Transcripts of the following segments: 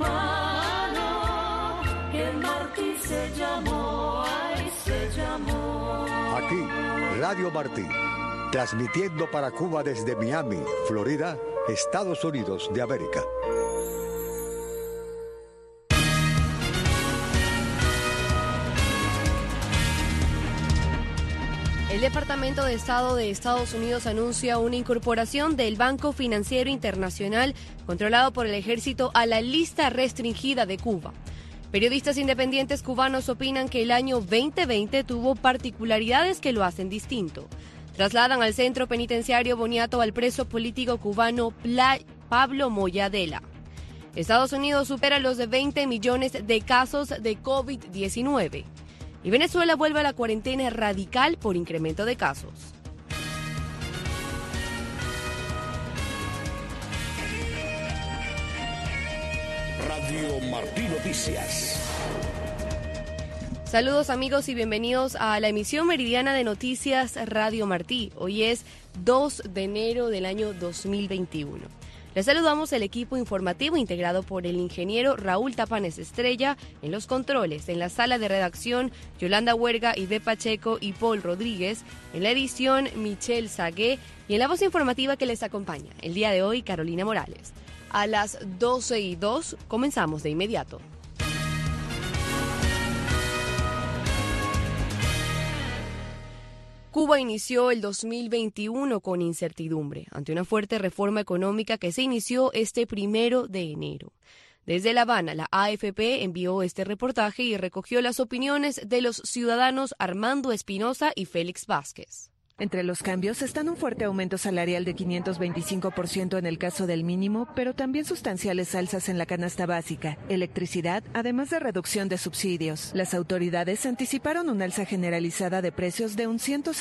hermano, que Martí se llamó, ay, se llamó. Aquí, Radio Martí, transmitiendo para Cuba desde Miami, Florida, Estados Unidos de América. El Departamento de Estado de Estados Unidos anuncia una incorporación del Banco Financiero Internacional, controlado por el ejército, a la lista restringida de Cuba. Periodistas independientes cubanos opinan que el año 2020 tuvo particularidades que lo hacen distinto. Trasladan al centro penitenciario Boniato al preso político cubano Pablo Moya Dela. Estados Unidos supera los 20 millones de casos de COVID-19. Y Venezuela vuelve a la cuarentena radical por incremento de casos. Radio Martí Noticias. Saludos amigos y bienvenidos a la emisión meridiana de Noticias Radio Martí. Hoy es 2 de enero del año 2021. Les saludamos el equipo informativo integrado por el ingeniero Raúl Tapanes Estrella, en los controles, en la sala de redacción Yolanda Huerga, Ide Pacheco y Paul Rodríguez, en la edición Michelle Sagué y en la voz informativa que les acompaña el día de hoy Carolina Morales. A las 12:02 comenzamos de inmediato. Cuba inició el 2021 con incertidumbre ante una fuerte reforma económica que se inició este 1 de enero. Desde La Habana, la AFP envió este reportaje y recogió las opiniones de los ciudadanos Armando Espinosa y Félix Vázquez. Entre los cambios están un fuerte aumento salarial de 525% en el caso del mínimo, pero también sustanciales alzas en la canasta básica, electricidad, además de reducción de subsidios. Las autoridades anticiparon una alza generalizada de precios de un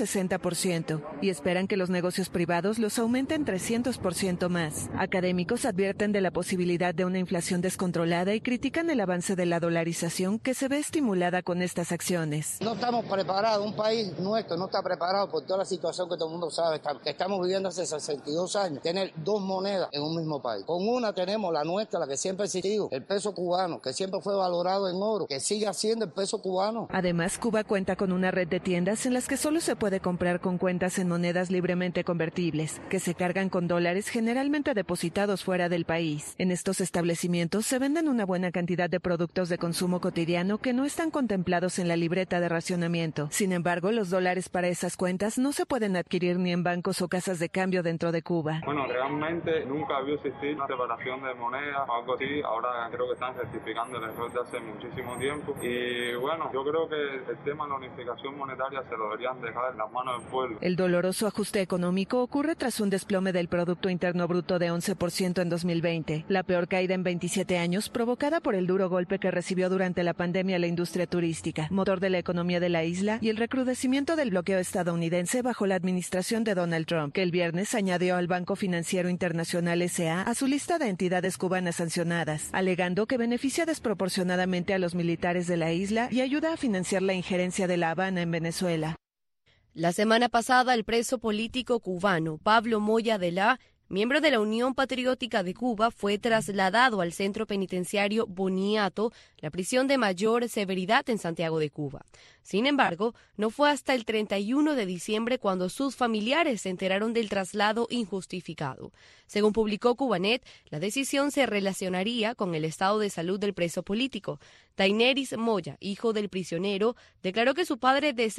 160% y esperan que los negocios privados los aumenten 300% más. Académicos advierten de la posibilidad de una inflación descontrolada y critican el avance de la dolarización que se ve estimulada con estas acciones. No estamos preparados, un país nuestro no está preparado por toda la situación que todo el mundo sabe, que estamos viviendo hace 62 años, tener dos monedas en un mismo país. Con una tenemos la nuestra, la que siempre ha existido, el peso cubano, que siempre fue valorado en oro, que sigue siendo el peso cubano. Además, Cuba cuenta con una red de tiendas en las que solo se puede comprar con cuentas en monedas libremente convertibles, que se cargan con dólares generalmente depositados fuera del país. En estos establecimientos se venden una buena cantidad de productos de consumo cotidiano que no están contemplados en la libreta de racionamiento. Sin embargo, los dólares para esas cuentas no se pueden adquirir ni en bancos o casas de cambio dentro de Cuba. Bueno, realmente nunca había existido una separación de monedas o algo así. Ahora creo que están certificando el error de hace muchísimo tiempo. Y bueno, yo creo que el tema de la unificación monetaria se lo deberían dejar en las manos del pueblo. El doloroso ajuste económico ocurre tras un desplome del Producto Interno Bruto de 11% en 2020, la peor caída en 27 años provocada por el duro golpe que recibió durante la pandemia la industria turística, motor de la economía de la isla, y el recrudecimiento del bloqueo estadounidense bajo la administración de Donald Trump, que el viernes añadió al Banco Financiero Internacional S.A. a su lista de entidades cubanas sancionadas, alegando que beneficia desproporcionadamente a los militares de la isla y ayuda a financiar la injerencia de La Habana en Venezuela. La semana pasada, el preso político cubano Pablo Moya Dela, miembro de la Unión Patriótica de Cuba, fue trasladado al centro penitenciario Boniato, la prisión de mayor severidad en Santiago de Cuba. Sin embargo, no fue hasta el 31 de diciembre cuando sus familiares se enteraron del traslado injustificado. Según publicó Cubanet, la decisión se relacionaría con el estado de salud del preso político. Taineris Moya, hijo del prisionero, declaró que su padre de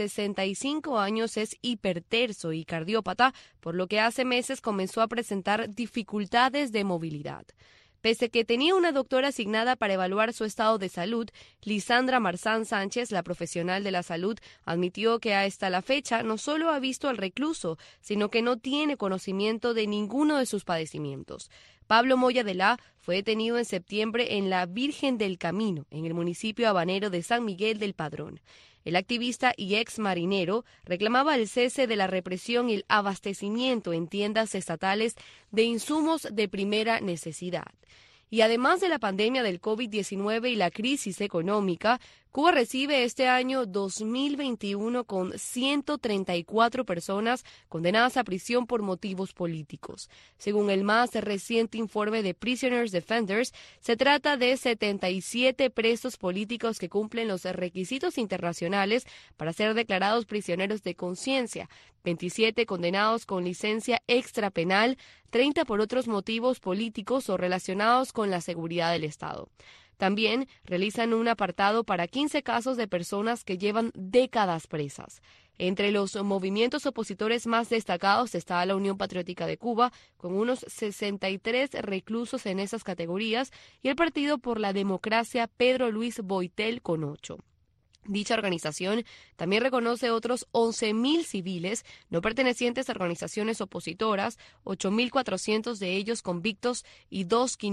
65 años es hipertenso y cardiópata, por lo que hace meses comenzó a presentar dificultades de movilidad. Pese a que tenía una doctora asignada para evaluar su estado de salud, Lisandra Marzán Sánchez, la profesional de la salud, admitió que hasta la fecha no solo ha visto al recluso, sino que no tiene conocimiento de ninguno de sus padecimientos. Pablo Moya Dela fue detenido en septiembre en la Virgen del Camino, en el municipio habanero de San Miguel del Padrón. El activista y ex marinero reclamaba el cese de la represión y el abastecimiento en tiendas estatales de insumos de primera necesidad. Y además de la pandemia del COVID-19 y la crisis económica, Cuba recibe este año 2021 con 134 personas condenadas a prisión por motivos políticos. Según el más reciente informe de Prisoners Defenders, se trata de 77 presos políticos que cumplen los requisitos internacionales para ser declarados prisioneros de conciencia, 27 condenados con licencia extrapenal, 30 por otros motivos políticos o relacionados con la seguridad del Estado. También realizan un apartado para 15 casos de personas que llevan décadas presas. Entre los movimientos opositores más destacados está la Unión Patriótica de Cuba, con unos 63 reclusos en esas categorías, y el Partido por la Democracia Pedro Luis Boitel, con 8. Dicha organización también reconoce otros 11.000 civiles no pertenecientes a organizaciones opositoras, 8.400 de ellos convictos y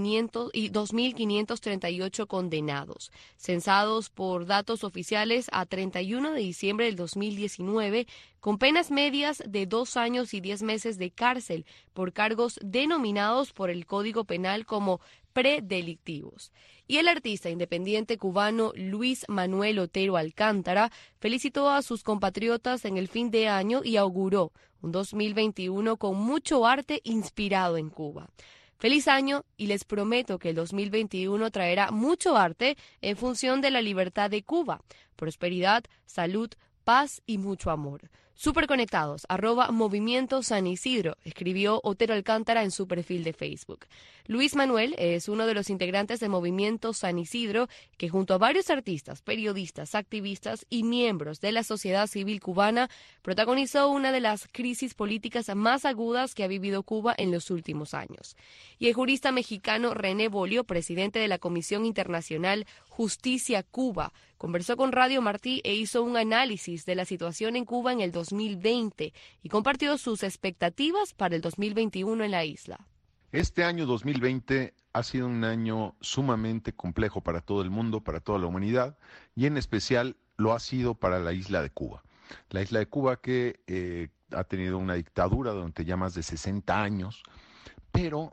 2.538 condenados. Censados por datos oficiales a 31 de diciembre del 2019, con penas medias de 2 años y 10 meses de cárcel por cargos denominados por el Código Penal como predelictivos. Y el artista independiente cubano Luis Manuel Otero Alcántara felicitó a sus compatriotas en el fin de año y auguró un 2021 con mucho arte inspirado en Cuba. Feliz año, y les prometo que el 2021 traerá mucho arte en función de la libertad de Cuba, prosperidad, salud, paz y mucho amor. Superconectados, @Movimiento San Isidro, escribió Otero Alcántara en su perfil de Facebook. Luis Manuel es uno de los integrantes de Movimiento San Isidro, que junto a varios artistas, periodistas, activistas y miembros de la sociedad civil cubana, protagonizó una de las crisis políticas más agudas que ha vivido Cuba en los últimos años. Y el jurista mexicano René Bolio, presidente de la Comisión Internacional Justicia Cuba, conversó con Radio Martí e hizo un análisis de la situación en Cuba en el 2020 y compartió sus expectativas para el 2021 en la isla. Este año 2020 ha sido un año sumamente complejo para todo el mundo, para toda la humanidad, y en especial lo ha sido para la isla de Cuba. La isla de Cuba que ha tenido una dictadura durante ya más de 60 años, pero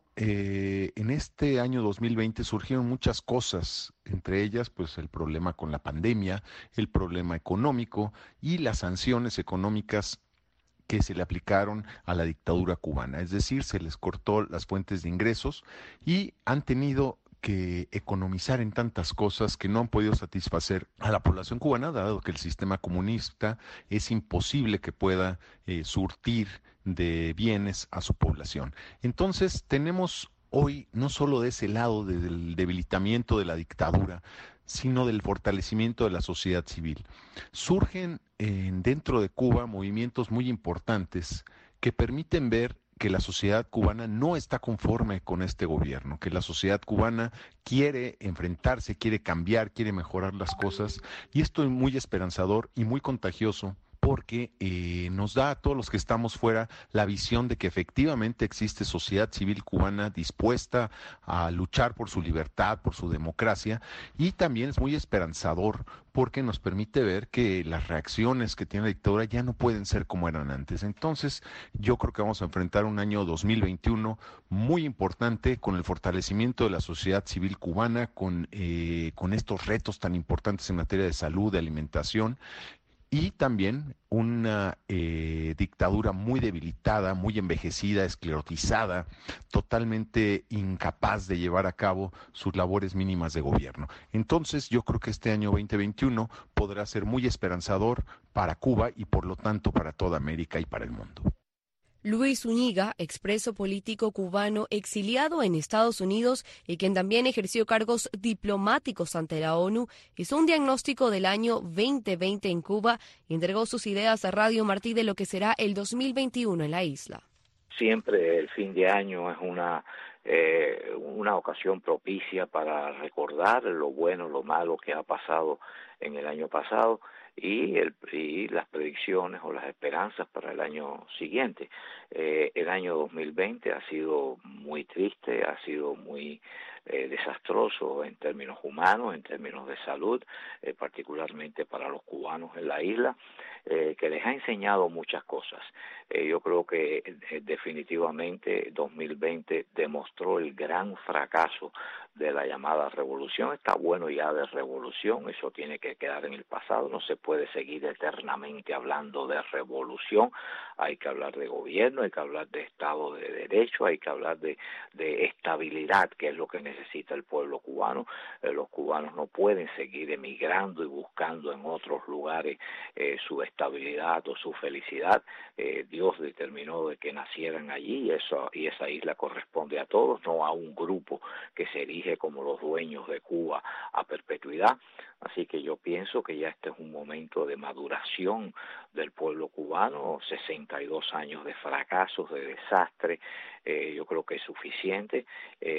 en este año 2020 surgieron muchas cosas, entre ellas pues el problema con la pandemia, el problema económico y las sanciones económicas que se le aplicaron a la dictadura cubana, es decir, se les cortó las fuentes de ingresos y han tenido que economizar en tantas cosas que no han podido satisfacer a la población cubana, dado que el sistema comunista es imposible que pueda surtir de bienes a su población. Entonces tenemos hoy no solo de ese lado del debilitamiento de la dictadura, sino del fortalecimiento de la sociedad civil. Surgen dentro de Cuba movimientos muy importantes que permiten ver que la sociedad cubana no está conforme con este gobierno, que la sociedad cubana quiere enfrentarse, quiere cambiar, quiere mejorar las cosas, y esto es muy esperanzador y muy contagioso, porque nos da a todos los que estamos fuera la visión de que efectivamente existe sociedad civil cubana dispuesta a luchar por su libertad, por su democracia, y también es muy esperanzador porque nos permite ver que las reacciones que tiene la dictadura ya no pueden ser como eran antes. Entonces, yo creo que vamos a enfrentar un año 2021 muy importante con el fortalecimiento de la sociedad civil cubana, con estos retos tan importantes en materia de salud, de alimentación, y también una dictadura muy debilitada, muy envejecida, esclerotizada, totalmente incapaz de llevar a cabo sus labores mínimas de gobierno. Entonces yo creo que este año 2021 podrá ser muy esperanzador para Cuba y por lo tanto para toda América y para el mundo. Luis Zúñiga, expreso político cubano exiliado en Estados Unidos y quien también ejerció cargos diplomáticos ante la ONU, hizo un diagnóstico del año 2020 en Cuba y entregó sus ideas a Radio Martí de lo que será el 2021 en la isla. Siempre el fin de año es una ocasión propicia para recordar lo bueno, lo malo que ha pasado en el año pasado y las predicciones o las esperanzas para el año siguiente. El año 2020 ha sido muy triste, ha sido muy desastroso en términos humanos, en términos de salud, particularmente para los cubanos en la isla, que les ha enseñado muchas cosas. Yo creo que definitivamente 2020 demostró el gran fracaso de la llamada revolución. Está bueno ya de revolución, eso tiene que quedar en el pasado, no se puede seguir eternamente hablando de revolución. Hay que hablar de gobierno, hay que hablar de Estado de Derecho, hay que hablar de estabilidad, que es lo que necesita el pueblo cubano. Los cubanos no pueden seguir emigrando y buscando en otros lugares su estabilidad o su felicidad. Dios determinó de que nacieran allí y esa isla corresponde a todos, no a un grupo que se erige como los dueños de Cuba a perpetuidad. Así que yo pienso que ya este es un momento de maduración del pueblo cubano, 62 años de fracasos, de desastre, yo creo que es suficiente.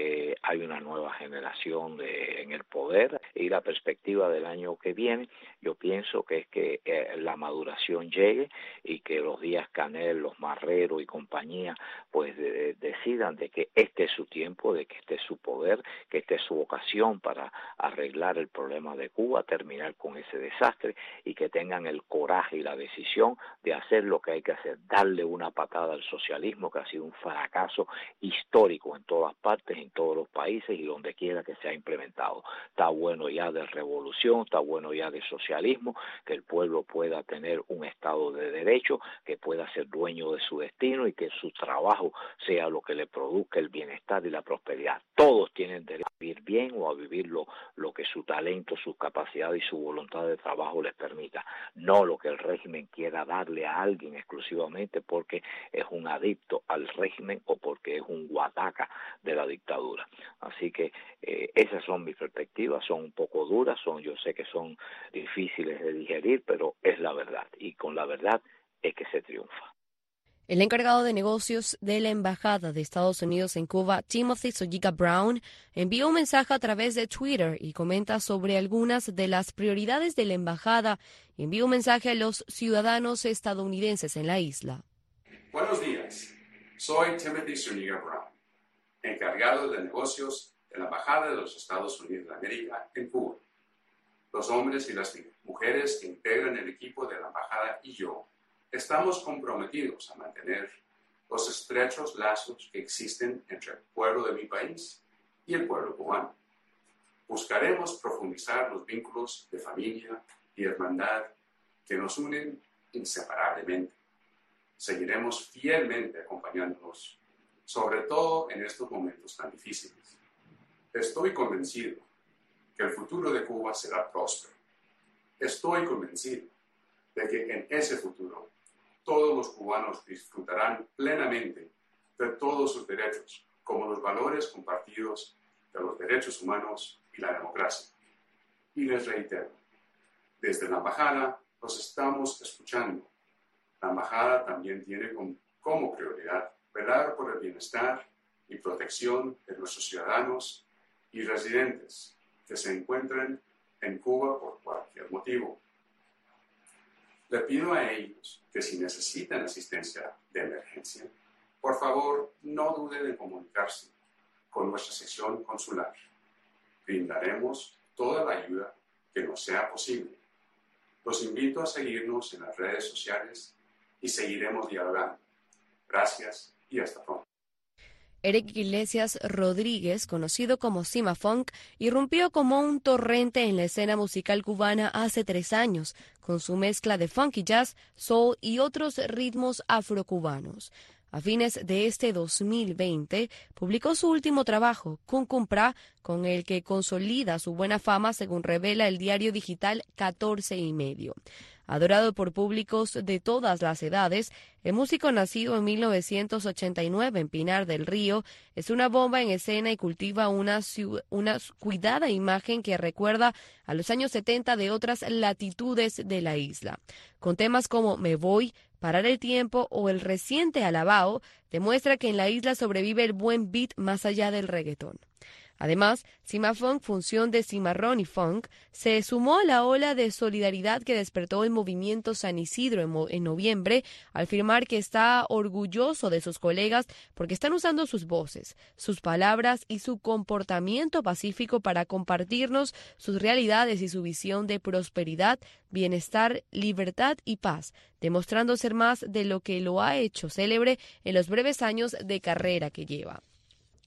Hay una nueva generación en el poder y la perspectiva del año que viene, yo pienso que es que la maduración llegue y que los Díaz-Canel, los Marrero y compañía pues decidan de que este es su tiempo, de que este es su poder, que esta es su ocasión para arreglar el problema de Cuba, terminar con ese desastre y que tengan el coraje y la decisión de hacer lo que hay que hacer, darle una patada al socialismo que ha sido un fracaso histórico en todas partes, en todos los países y donde quiera que se ha implementado. Está bueno ya de revolución, está bueno ya de socialismo, que el pueblo pueda tener un Estado de Derecho, que pueda ser dueño de su destino y que su trabajo sea lo que le produzca el bienestar y la prosperidad. Todos tienen derecho a vivir bien o a vivir lo que su talento, sus capacidades y su voluntad de trabajo les permita, no lo que el régimen quiera darle a alguien exclusivamente porque es un adicto al régimen o porque es un guataca de la dictadura. Así que esas son mis perspectivas, son un poco duras, yo sé que son difíciles de digerir, pero es la verdad y con la verdad es que se triunfa. El encargado de negocios de la Embajada de Estados Unidos en Cuba, Timothy Sojica Brown, envió un mensaje a través de Twitter y comenta sobre algunas de las prioridades de la Embajada y envió un mensaje a los ciudadanos estadounidenses en la isla. Buenos días, soy Timothy Sojica Brown, encargado de negocios de la Embajada de los Estados Unidos de América en Cuba. Los hombres y las mujeres que integran el equipo de la Embajada y yo estamos comprometidos a mantener los estrechos lazos que existen entre el pueblo de mi país y el pueblo cubano. Buscaremos profundizar los vínculos de familia y hermandad que nos unen inseparablemente. Seguiremos fielmente acompañándonos, sobre todo en estos momentos tan difíciles. Estoy convencido que el futuro de Cuba será próspero. Estoy convencido de que en ese futuro todos los cubanos disfrutarán plenamente de todos sus derechos, como los valores compartidos de los derechos humanos y la democracia. Y les reitero, desde la Embajada los estamos escuchando. La Embajada también tiene como prioridad velar por el bienestar y protección de nuestros ciudadanos y residentes que se encuentren en Cuba por cualquier motivo. Le pido a ellos que si necesitan asistencia de emergencia, por favor no duden en comunicarse con nuestra sección consular. Brindaremos toda la ayuda que nos sea posible. Los invito a seguirnos en las redes sociales y seguiremos dialogando. Gracias y hasta pronto. Eric Iglesias Rodríguez, conocido como Cima Funk, irrumpió como un torrente en la escena musical cubana hace 3 años, con su mezcla de funky jazz, soul y otros ritmos afrocubanos. A fines de este 2020, publicó su último trabajo, Cuncumpra, con el que consolida su buena fama, según revela el diario digital 14 y medio. Adorado por públicos de todas las edades, el músico nacido en 1989 en Pinar del Río es una bomba en escena y cultiva una cuidada imagen que recuerda a los años 70 de otras latitudes de la isla. Con temas como Me Voy, Parar el Tiempo o el reciente Alabao, demuestra que en la isla sobrevive el buen beat más allá del reggaetón. Además, Cima Funk, función de Cimarrón y Funk, se sumó a la ola de solidaridad que despertó el movimiento San Isidro en noviembre al afirmar que está orgulloso de sus colegas porque están usando sus voces, sus palabras y su comportamiento pacífico para compartirnos sus realidades y su visión de prosperidad, bienestar, libertad y paz, demostrando ser más de lo que lo ha hecho célebre en los breves años de carrera que lleva.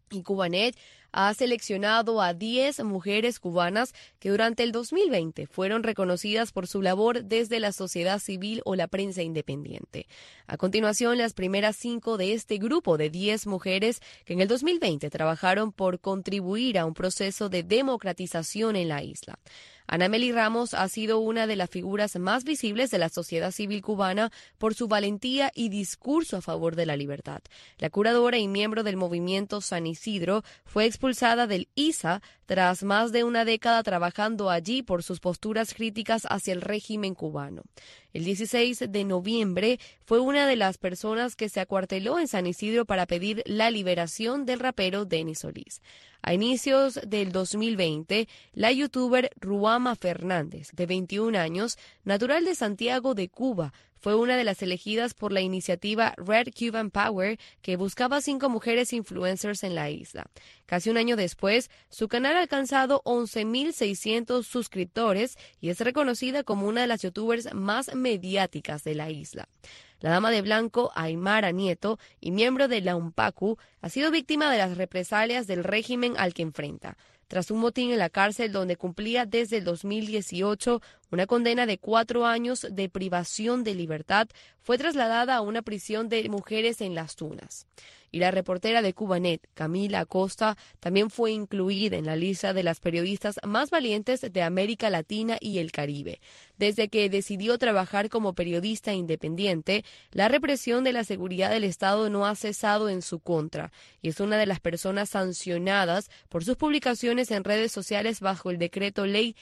Y Cubanet ha seleccionado a 10 mujeres cubanas que durante el 2020 fueron reconocidas por su labor desde la sociedad civil o la prensa independiente. A continuación, las primeras 5 de este grupo de 10 mujeres que en el 2020 trabajaron por contribuir a un proceso de democratización en la isla. Ana Meli Ramos ha sido una de las figuras más visibles de la sociedad civil cubana por su valentía y discurso a favor de la libertad. La curadora y miembro del movimiento San Isidro fue expulsada del ISA tras más de una década trabajando allí por sus posturas críticas hacia el régimen cubano. El 16 de noviembre fue una de las personas que se acuarteló en San Isidro para pedir la liberación del rapero Denis Solís. A inicios del 2020, la youtuber Ruama Fernández, de 21 años, natural de Santiago de Cuba, fue una de las elegidas por la iniciativa Red Cuban Power, que buscaba 5 mujeres influencers en la isla. Casi un año después, su canal ha alcanzado 11.600 suscriptores y es reconocida como una de las youtubers más mediáticas de la isla. La dama de blanco, Aymara Nieto, y miembro de la UNPACU, ha sido víctima de las represalias del régimen al que enfrenta. Tras un motín en la cárcel donde cumplía desde el 2018 una condena de 4 años de privación de libertad, fue trasladada a una prisión de mujeres en Las Tunas. Y la reportera de Cubanet, Camila Acosta, también fue incluida en la lista de las periodistas más valientes de América Latina y el Caribe. Desde que decidió trabajar como periodista independiente, la represión de la seguridad del Estado no ha cesado en su contra y es una de las personas sancionadas por sus publicaciones en redes sociales bajo el decreto Ley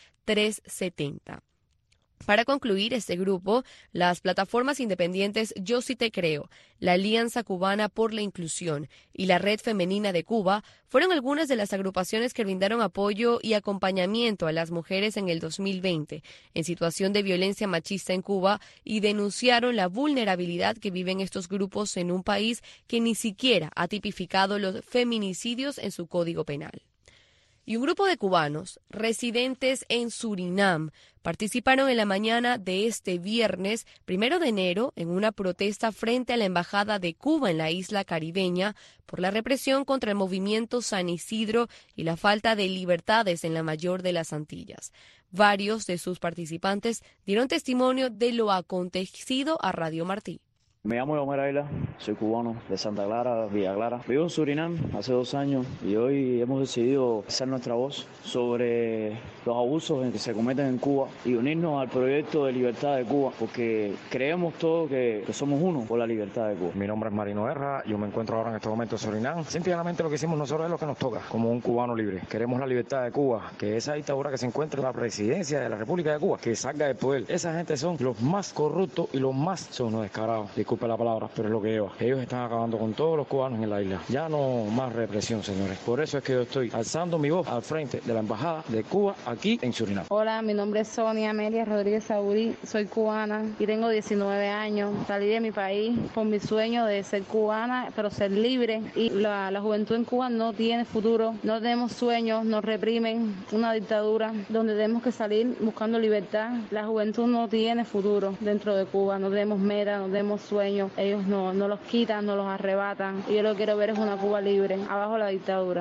370. Para concluir este grupo, las plataformas independientes Yo Sí Te Creo, la Alianza Cubana por la Inclusión y la Red Femenina de Cuba fueron algunas de las agrupaciones que brindaron apoyo y acompañamiento a las mujeres en el 2020 en situación de violencia machista en Cuba y denunciaron la vulnerabilidad que viven estos grupos en un país que ni siquiera ha tipificado los feminicidios en su código penal. Y un grupo de cubanos residentes en Surinam participaron en la mañana de este viernes 1 de enero en una protesta frente a la Embajada de Cuba en la isla caribeña por la represión contra el movimiento San Isidro y la falta de libertades en la mayor de las Antillas. Varios de sus participantes dieron testimonio de lo acontecido a Radio Martí. Me llamo Omar Ayla, soy cubano de Santa Clara, Villa Clara. Vivo en Surinam hace 2 años y hoy hemos decidido hacer nuestra voz sobre los abusos en que se cometen en Cuba y unirnos al proyecto de libertad de Cuba, porque creemos todos que somos uno por la libertad de Cuba. Mi nombre es Marino Guerra, yo me encuentro ahora en este momento en Surinam. Simplemente lo que hicimos nosotros es lo que nos toca, como un cubano libre. Queremos la libertad de Cuba, que esa dictadura que se encuentra en la presidencia de la República de Cuba, que salga del poder. Esa gente son los más corruptos y los más son unos descarados. Disculpe la palabra, pero es lo que lleva. Ellos están acabando con todos los cubanos en la isla. Ya no más represión, señores. Por eso es que yo estoy alzando mi voz al frente de la Embajada de Cuba aquí en Surinam. Hola, mi nombre es Sonia Amelia Rodríguez Saurí, soy cubana y tengo 19 años. Salí de mi país con mi sueño de ser cubana, pero ser libre. Y la juventud en Cuba no tiene futuro, no tenemos sueños, nos reprimen, una dictadura donde tenemos que salir buscando libertad. La juventud no tiene futuro dentro de Cuba, no tenemos meta, no tenemos sueños. Ellos no los quitan, no los arrebatan. Y yo lo que quiero ver es una Cuba libre, abajo la dictadura.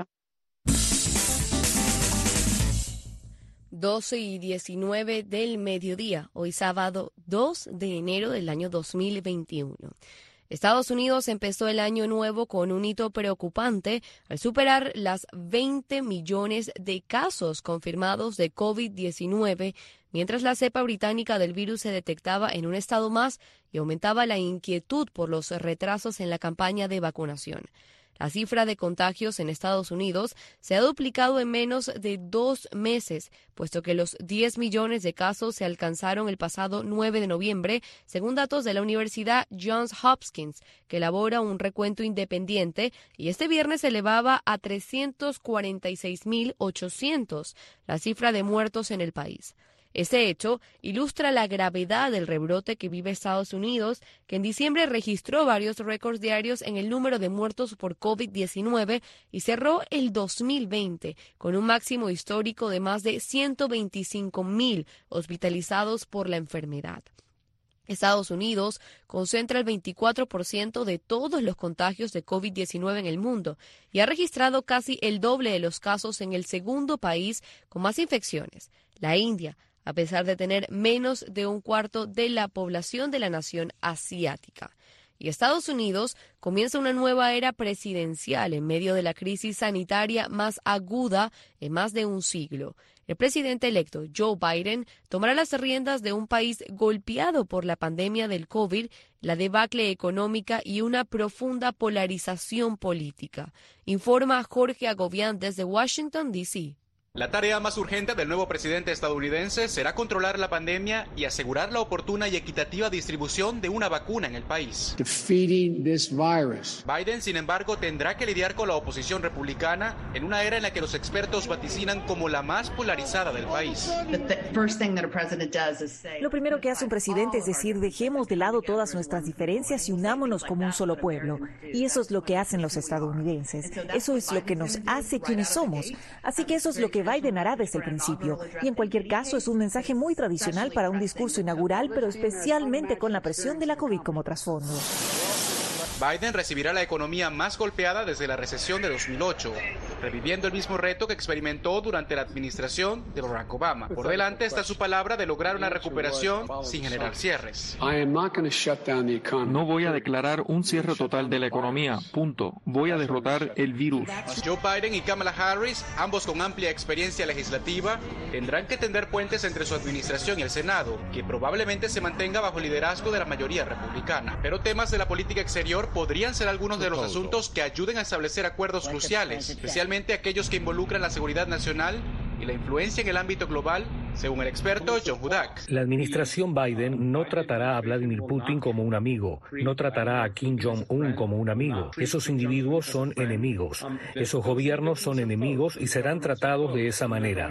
12:19 del mediodía, hoy sábado 2 de enero del año 2021. Estados Unidos empezó el año nuevo con un hito preocupante al superar las 20 millones de casos confirmados de COVID-19, mientras la cepa británica del virus se detectaba en un estado más y aumentaba la inquietud por los retrasos en la campaña de vacunación. La cifra de contagios en Estados Unidos se ha duplicado en menos de 2 meses, puesto que los 10 millones de casos se alcanzaron el pasado 9 de noviembre, según datos de la Universidad Johns Hopkins, que elabora un recuento independiente, y este viernes se elevaba a 346.800 la cifra de muertos en el país. Ese hecho ilustra la gravedad del rebrote que vive Estados Unidos, que en diciembre registró varios récords diarios en el número de muertos por COVID-19 y cerró el 2020 con un máximo histórico de más de 125.000 hospitalizados por la enfermedad. Estados Unidos concentra el 24% de todos los contagios de COVID-19 en el mundo y ha registrado casi el doble de los casos en el segundo país con más infecciones, la India, a pesar de tener menos de un cuarto de la población de la nación asiática. Y Estados Unidos comienza una nueva era presidencial en medio de la crisis sanitaria más aguda en más de un siglo. El presidente electo Joe Biden tomará las riendas de un país golpeado por la pandemia del COVID, la debacle económica y una profunda polarización política. Informa Jorge Agobián desde Washington, D.C. La tarea más urgente del nuevo presidente estadounidense será controlar la pandemia y asegurar la oportuna y equitativa distribución de una vacuna en el país. Biden, sin embargo, tendrá que lidiar con la oposición republicana en una era en la que los expertos vaticinan como la más polarizada del país. Lo primero que hace un presidente es decir, dejemos de lado todas nuestras diferencias y unámonos como un solo pueblo. Y eso es lo que hacen los estadounidenses. Eso es lo que nos hace quienes somos. Así que eso es lo que Biden hará desde el principio. Y en cualquier caso es un mensaje muy tradicional para un discurso inaugural, pero especialmente con la presión de la COVID como trasfondo. Biden recibirá la economía más golpeada desde la recesión de 2008, reviviendo el mismo reto que experimentó durante la administración de Barack Obama. Por delante está su palabra de lograr una recuperación sin generar cierres. No voy a declarar un cierre total de la economía, punto. Voy a derrotar el virus. Joe Biden y Kamala Harris, ambos con amplia experiencia legislativa, tendrán que tender puentes entre su administración y el Senado, que probablemente se mantenga bajo el liderazgo de la mayoría republicana. Pero temas de la política exterior podrían ser algunos de los asuntos que ayuden a establecer acuerdos cruciales, especialmente aquellos que involucran la seguridad nacional y la influencia en el ámbito global, según el experto John Hudak. La administración Biden no tratará a Vladimir Putin como un amigo, no tratará a Kim Jong-un como un amigo. Esos individuos son enemigos, esos gobiernos son enemigos y serán tratados de esa manera.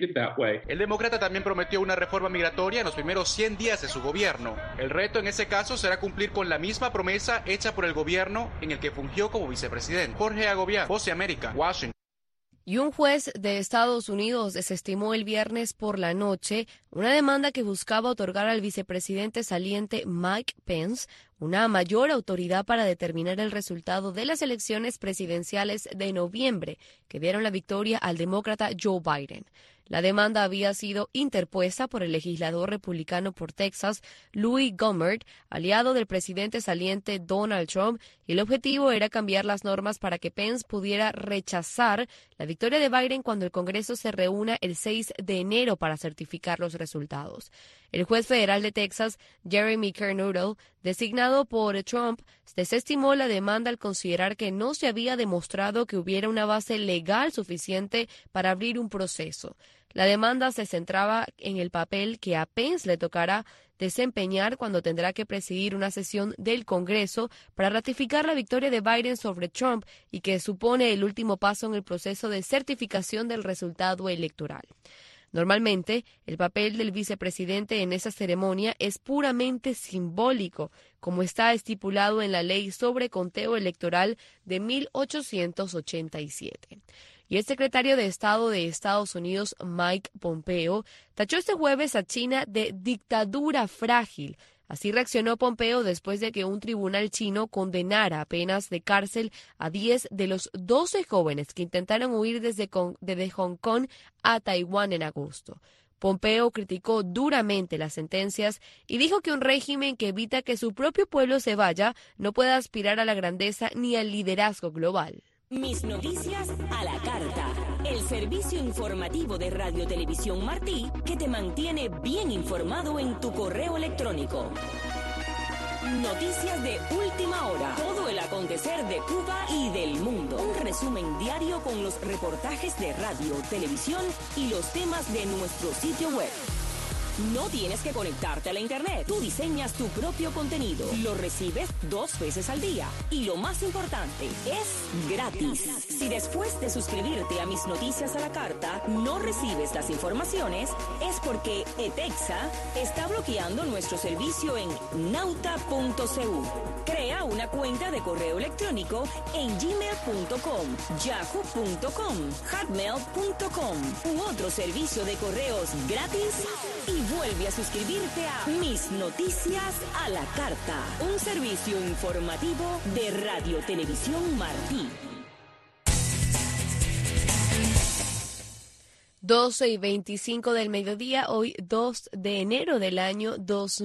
El demócrata también prometió una reforma migratoria en los primeros 100 días de su gobierno. El reto en ese caso será cumplir con la misma promesa hecha por el gobierno en el que fungió como vicepresidente. Jorge Agobián, Voz de América, Washington. Y un juez de Estados Unidos desestimó el viernes por la noche una demanda que buscaba otorgar al vicepresidente saliente Mike Pence una mayor autoridad para determinar el resultado de las elecciones presidenciales de noviembre, que dieron la victoria al demócrata Joe Biden. La demanda había sido interpuesta por el legislador republicano por Texas, Louis Gohmert, aliado del presidente saliente Donald Trump, y el objetivo era cambiar las normas para que Pence pudiera rechazar la victoria de Biden cuando el Congreso se reúna el 6 de enero para certificar los resultados. El juez federal de Texas, Jeremy Kernodle, designado por Trump, desestimó la demanda al considerar que no se había demostrado que hubiera una base legal suficiente para abrir un proceso. La demanda se centraba en el papel que a Pence le tocará desempeñar cuando tendrá que presidir una sesión del Congreso para ratificar la victoria de Biden sobre Trump y que supone el último paso en el proceso de certificación del resultado electoral. Normalmente, el papel del vicepresidente en esa ceremonia es puramente simbólico, como está estipulado en la Ley sobre Conteo Electoral de 1887. Y el secretario de Estado de Estados Unidos, Mike Pompeo, tachó este jueves a China de dictadura frágil. Así reaccionó Pompeo después de que un tribunal chino condenara a penas de cárcel a 10 de los 12 jóvenes que intentaron huir desde Hong Kong a Taiwán en agosto. Pompeo criticó duramente las sentencias y dijo que un régimen que evita que su propio pueblo se vaya no puede aspirar a la grandeza ni al liderazgo global. Mis noticias a la carta. El servicio informativo de Radio Televisión Martí que te mantiene bien informado en tu correo electrónico. Noticias de última hora. Todo el acontecer de Cuba y del mundo. Un resumen diario con los reportajes de radio, televisión y los temas de nuestro sitio web. No tienes que conectarte a la internet. Tú diseñas tu propio contenido. Lo recibes 2 veces al día. Y lo más importante, es gratis. Si después de suscribirte a Mis Noticias a la Carta no recibes las informaciones, es porque ETEXA está bloqueando nuestro servicio en nauta.cu. Crea una cuenta de correo electrónico en gmail.com, yahoo.com, hotmail.com u otro servicio de correos gratis y vuelve a suscribirte a Mis Noticias a la Carta, un servicio informativo de Radio Televisión Martí. 12:25 del mediodía, hoy 2 de enero del año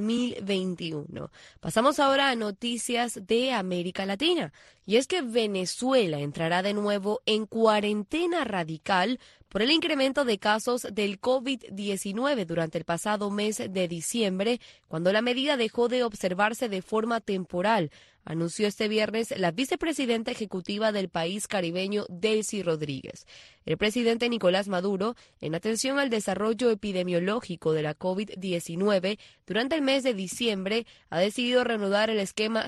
2021. Pasamos ahora a noticias de América Latina. Y es que Venezuela entrará de nuevo en cuarentena radical por el incremento de casos del COVID-19 durante el pasado mes de diciembre, cuando la medida dejó de observarse de forma temporal, anunció este viernes la vicepresidenta ejecutiva del país caribeño, Delcy Rodríguez. El presidente Nicolás Maduro, en atención al desarrollo epidemiológico de la COVID-19 durante el mes de diciembre, ha decidido reanudar el esquema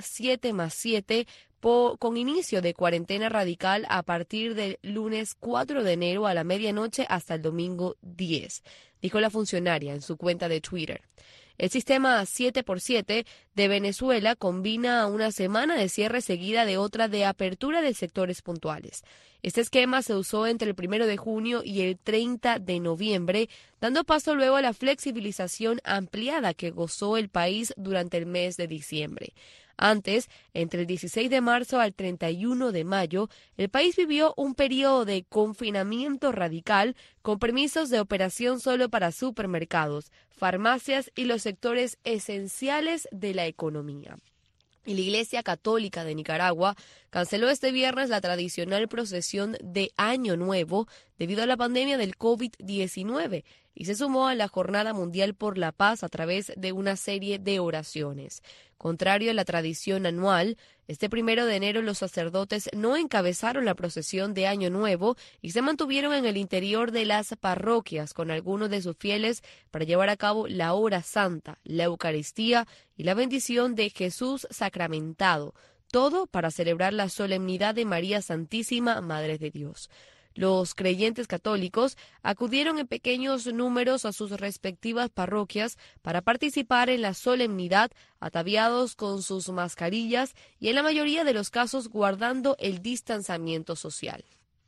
7+7 con inicio de cuarentena radical a partir del lunes 4 de enero a la medianoche hasta el domingo 10, dijo la funcionaria en su cuenta de Twitter. El sistema 7x7 de Venezuela combina una semana de cierre seguida de otra de apertura de sectores puntuales. Este esquema se usó entre el 1 de junio y el 30 de noviembre, dando paso luego a la flexibilización ampliada que gozó el país durante el mes de diciembre. Antes, entre el 16 de marzo al 31 de mayo, el país vivió un periodo de confinamiento radical con permisos de operación solo para supermercados, farmacias y los sectores esenciales de la economía. Y la Iglesia Católica de Nicaragua canceló este viernes la tradicional procesión de Año Nuevo debido a la pandemia del COVID-19 y se sumó a la Jornada Mundial por la Paz a través de una serie de oraciones. Contrario a la tradición anual, este 1 de enero los sacerdotes no encabezaron la procesión de Año Nuevo y se mantuvieron en el interior de las parroquias con algunos de sus fieles para llevar a cabo la hora santa, la Eucaristía y la bendición de Jesús sacramentado, todo para celebrar la solemnidad de María Santísima, Madre de Dios. Los creyentes católicos acudieron en pequeños números a sus respectivas parroquias para participar en la solemnidad, ataviados con sus mascarillas y en la mayoría de los casos guardando el distanciamiento social.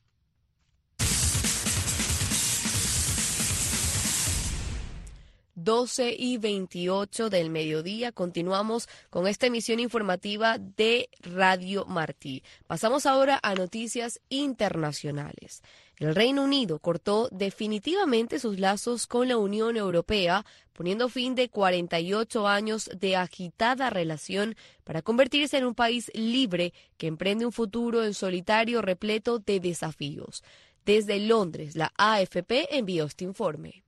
12:28 del mediodía. Continuamos con esta emisión informativa de Radio Martí. Pasamos ahora a noticias internacionales. El Reino Unido cortó definitivamente sus lazos con la Unión Europea, poniendo fin de 48 años de agitada relación para convertirse en un país libre que emprende un futuro en solitario repleto de desafíos. Desde Londres, la AFP envió este informe.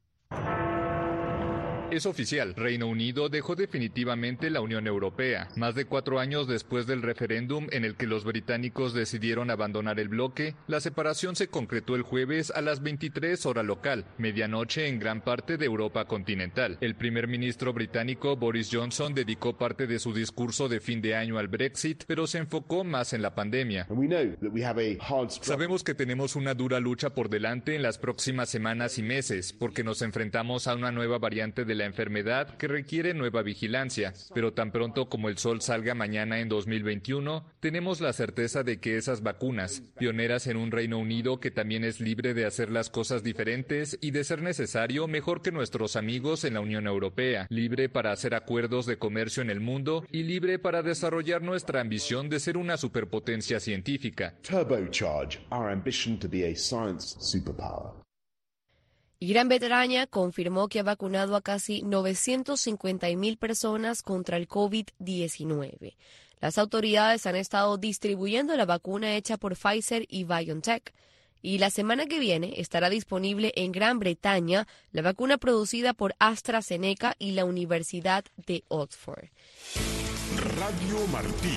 Es oficial, Reino Unido dejó definitivamente la Unión Europea. Más de 4 años después del referéndum en el que los británicos decidieron abandonar el bloque, la separación se concretó el jueves a las 23 hora local, medianoche en gran parte de Europa continental. El primer ministro británico Boris Johnson dedicó parte de su discurso de fin de año al Brexit, pero se enfocó más en la pandemia. Sabemos que tenemos una dura lucha por delante en las próximas semanas y meses, porque nos enfrentamos a una nueva variante de la enfermedad que requiere nueva vigilancia, pero tan pronto como el sol salga mañana en 2021, tenemos la certeza de que esas vacunas, pioneras en un Reino Unido que también es libre de hacer las cosas diferentes y de ser necesario mejor que nuestros amigos en la Unión Europea, libre para hacer acuerdos de comercio en el mundo y libre para desarrollar nuestra ambición de ser una superpotencia científica. Turbocharge our ambition to be a science superpower. Y Gran Bretaña confirmó que ha vacunado a casi 950,000 personas contra el COVID-19. Las autoridades han estado distribuyendo la vacuna hecha por Pfizer y BioNTech. Y la semana que viene estará disponible en Gran Bretaña la vacuna producida por AstraZeneca y la Universidad de Oxford. Radio Martí.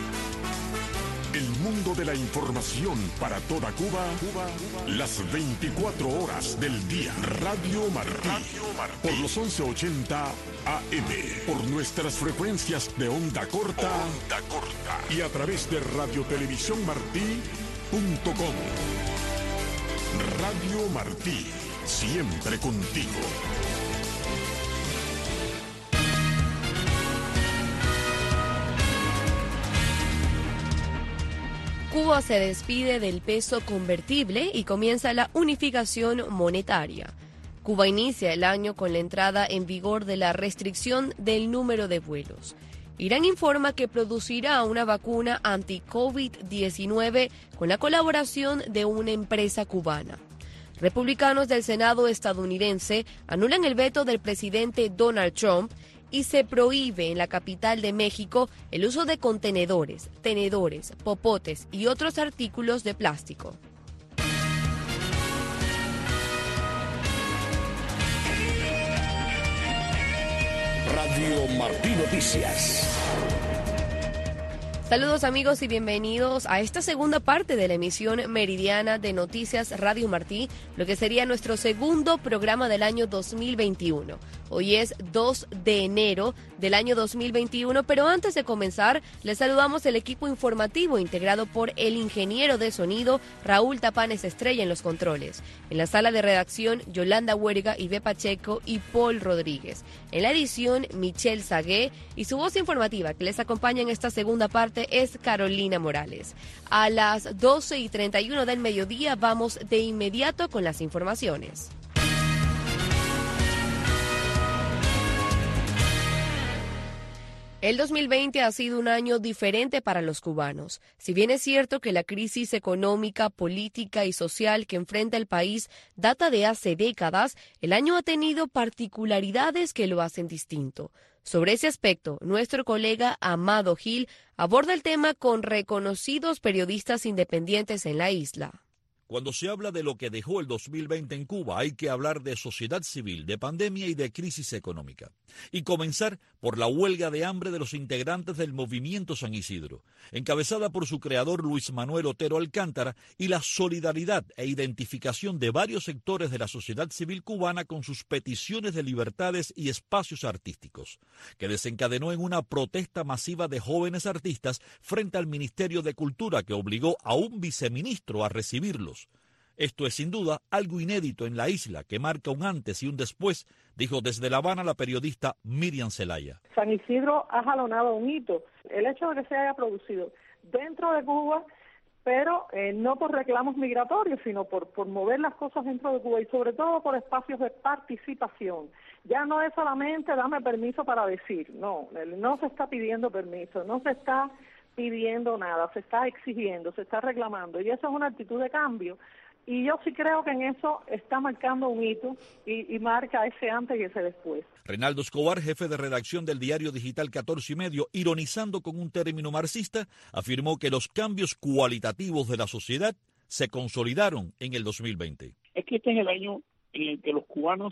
El mundo de la información para toda Cuba, las 24 horas del día. Radio Martí, por los 1180 AM, por nuestras frecuencias de onda corta y a través de radiotelevisiónmartí.com. Radio Martí, siempre contigo. Cuba se despide del peso convertible y comienza la unificación monetaria. Cuba inicia el año con la entrada en vigor de la restricción del número de vuelos. Irán informa que producirá una vacuna anti-COVID-19 con la colaboración de una empresa cubana. Republicanos del Senado estadounidense anulan el veto del presidente Donald Trump y se prohíbe en la capital de México el uso de contenedores, tenedores, popotes y otros artículos de plástico. Radio Martí Noticias. Saludos amigos y bienvenidos a esta segunda parte de la emisión meridiana de Noticias Radio Martí, lo que sería nuestro segundo programa del año 2021. Hoy es 2 de enero del año 2021, pero antes de comenzar, les saludamos el equipo informativo integrado por el ingeniero de sonido Raúl Tapanes Estrella en los controles. En la sala de redacción, Yolanda Huerga, Ibe Pacheco y Paul Rodríguez. En la edición, Michelle Sagué, y su voz informativa que les acompaña en esta segunda parte es Carolina Morales. A las 12:31 del mediodía vamos de inmediato con las informaciones. El 2020 ha sido un año diferente para los cubanos. Si bien es cierto que la crisis económica, política y social que enfrenta el país data de hace décadas, el año ha tenido particularidades que lo hacen distinto. Sobre ese aspecto, nuestro colega Amado Gil aborda el tema con reconocidos periodistas independientes en la isla. Cuando se habla de lo que dejó el 2020 en Cuba, hay que hablar de sociedad civil, de pandemia y de crisis económica. Y comenzar por la huelga de hambre de los integrantes del Movimiento San Isidro, encabezada por su creador Luis Manuel Otero Alcántara, y la solidaridad e identificación de varios sectores de la sociedad civil cubana con sus peticiones de libertades y espacios artísticos, que desencadenó en una protesta masiva de jóvenes artistas frente al Ministerio de Cultura, que obligó a un viceministro a recibirlos. Esto es sin duda algo inédito en la isla, que marca un antes y un después, dijo desde La Habana la periodista Miriam Zelaya. San Isidro ha jalonado un hito. El hecho de que se haya producido dentro de Cuba, pero no por reclamos migratorios, sino por mover las cosas dentro de Cuba y sobre todo por espacios de participación. Ya no es solamente dame permiso para decir, no se está pidiendo permiso, no se está pidiendo nada, se está exigiendo, se está reclamando, y eso es una actitud de cambio. Y yo sí creo que en eso está marcando un hito y marca ese antes y ese después. Reinaldo Escobar, jefe de redacción del diario digital 14 y Medio, ironizando con un término marxista, afirmó que los cambios cualitativos de la sociedad se consolidaron en el 2020. Es que este es el año en el que los cubanos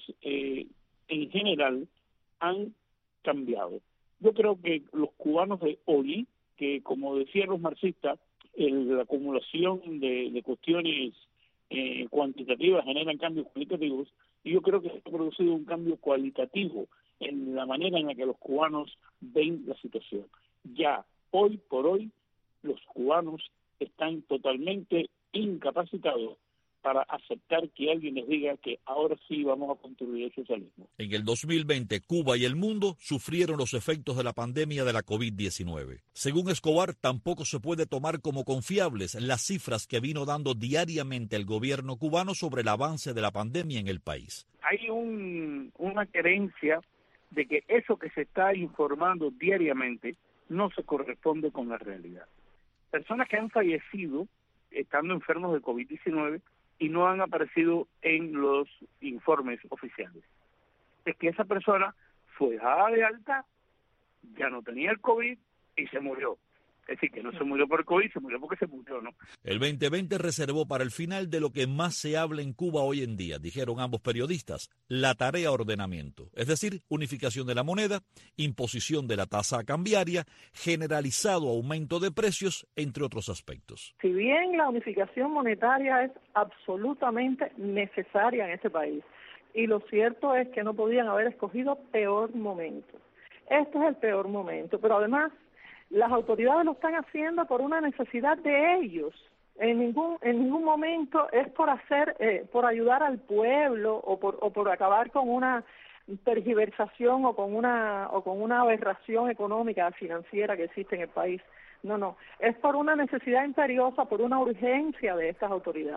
en general han cambiado. Yo creo que los cubanos de hoy, que como decían los marxistas, la acumulación de cuestiones cuantitativas generan cambios cualitativos, y yo creo que se ha producido un cambio cualitativo en la manera en la que los cubanos ven la situación. Ya hoy por hoy los cubanos están totalmente incapacitados para aceptar que alguien les diga que ahora sí vamos a construir el socialismo. En el 2020, Cuba y el mundo sufrieron los efectos de la pandemia de la COVID-19. Según Escobar, tampoco se puede tomar como confiables las cifras que vino dando diariamente el gobierno cubano sobre el avance de la pandemia en el país. Hay una creencia de que eso que se está informando diariamente no se corresponde con la realidad. Personas que han fallecido estando enfermos de COVID-19 y no han aparecido en los informes oficiales. Es que esa persona fue dada de alta, ya no tenía el COVID y se murió. Es decir, que no se murió por COVID, se murió porque se murió, ¿no? El 2020 reservó para el final de lo que más se habla en Cuba hoy en día, dijeron ambos periodistas, la tarea ordenamiento, es decir, unificación de la moneda, imposición de la tasa cambiaria, generalizado aumento de precios, entre otros aspectos. Si bien la unificación monetaria es absolutamente necesaria en este país, y lo cierto es que no podían haber escogido peor momento. Este es el peor momento, pero además las autoridades lo están haciendo por una necesidad de ellos. En ningún momento es por ayudar al pueblo o por acabar con una tergiversación o con una aberración económica financiera que existe en el país. No, es por una necesidad imperiosa, por una urgencia de estas autoridades.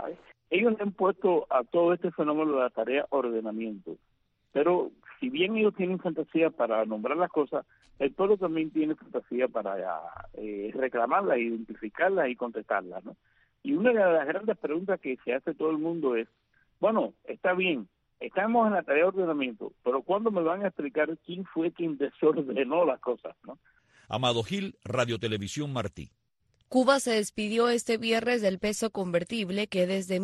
ellos le han puesto a todo este fenómeno de la tarea ordenamiento. Pero si bien ellos tienen fantasía para nombrar las cosas, el pueblo también tiene fantasía para reclamarlas, identificarlas y contestarlas, ¿no? Y una de las grandes preguntas que se hace todo el mundo es, bueno, está bien, estamos en la tarea de ordenamiento, pero ¿cuándo me van a explicar quién fue quien desordenó las cosas, ¿no? Amado Gil, Radio Televisión Martí. Cuba se despidió este viernes del peso convertible que desde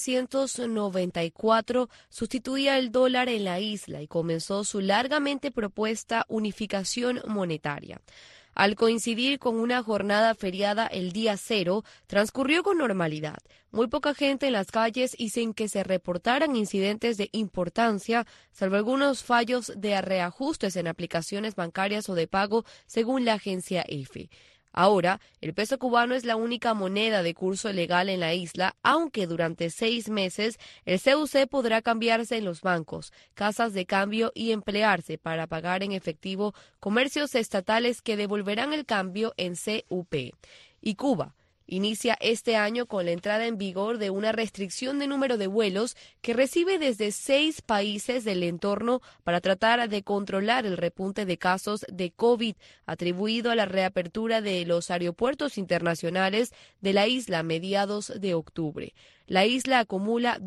1994 sustituía el dólar en la isla y comenzó su largamente propuesta unificación monetaria. Al coincidir con una jornada feriada el día 0, transcurrió con normalidad. Muy poca gente en las calles y sin que se reportaran incidentes de importancia, salvo algunos fallos de reajustes en aplicaciones bancarias o de pago, según la agencia EFE. Ahora, el peso cubano es la única moneda de curso legal en la isla, aunque durante 6 meses el CUC podrá cambiarse en los bancos, casas de cambio y emplearse para pagar en efectivo comercios estatales que devolverán el cambio en CUP. Y Cuba inicia este año con la entrada en vigor de una restricción de número de vuelos que recibe desde 6 países del entorno para tratar de controlar el repunte de casos de COVID atribuido a la reapertura de los aeropuertos internacionales de la isla a mediados de octubre. La isla acumula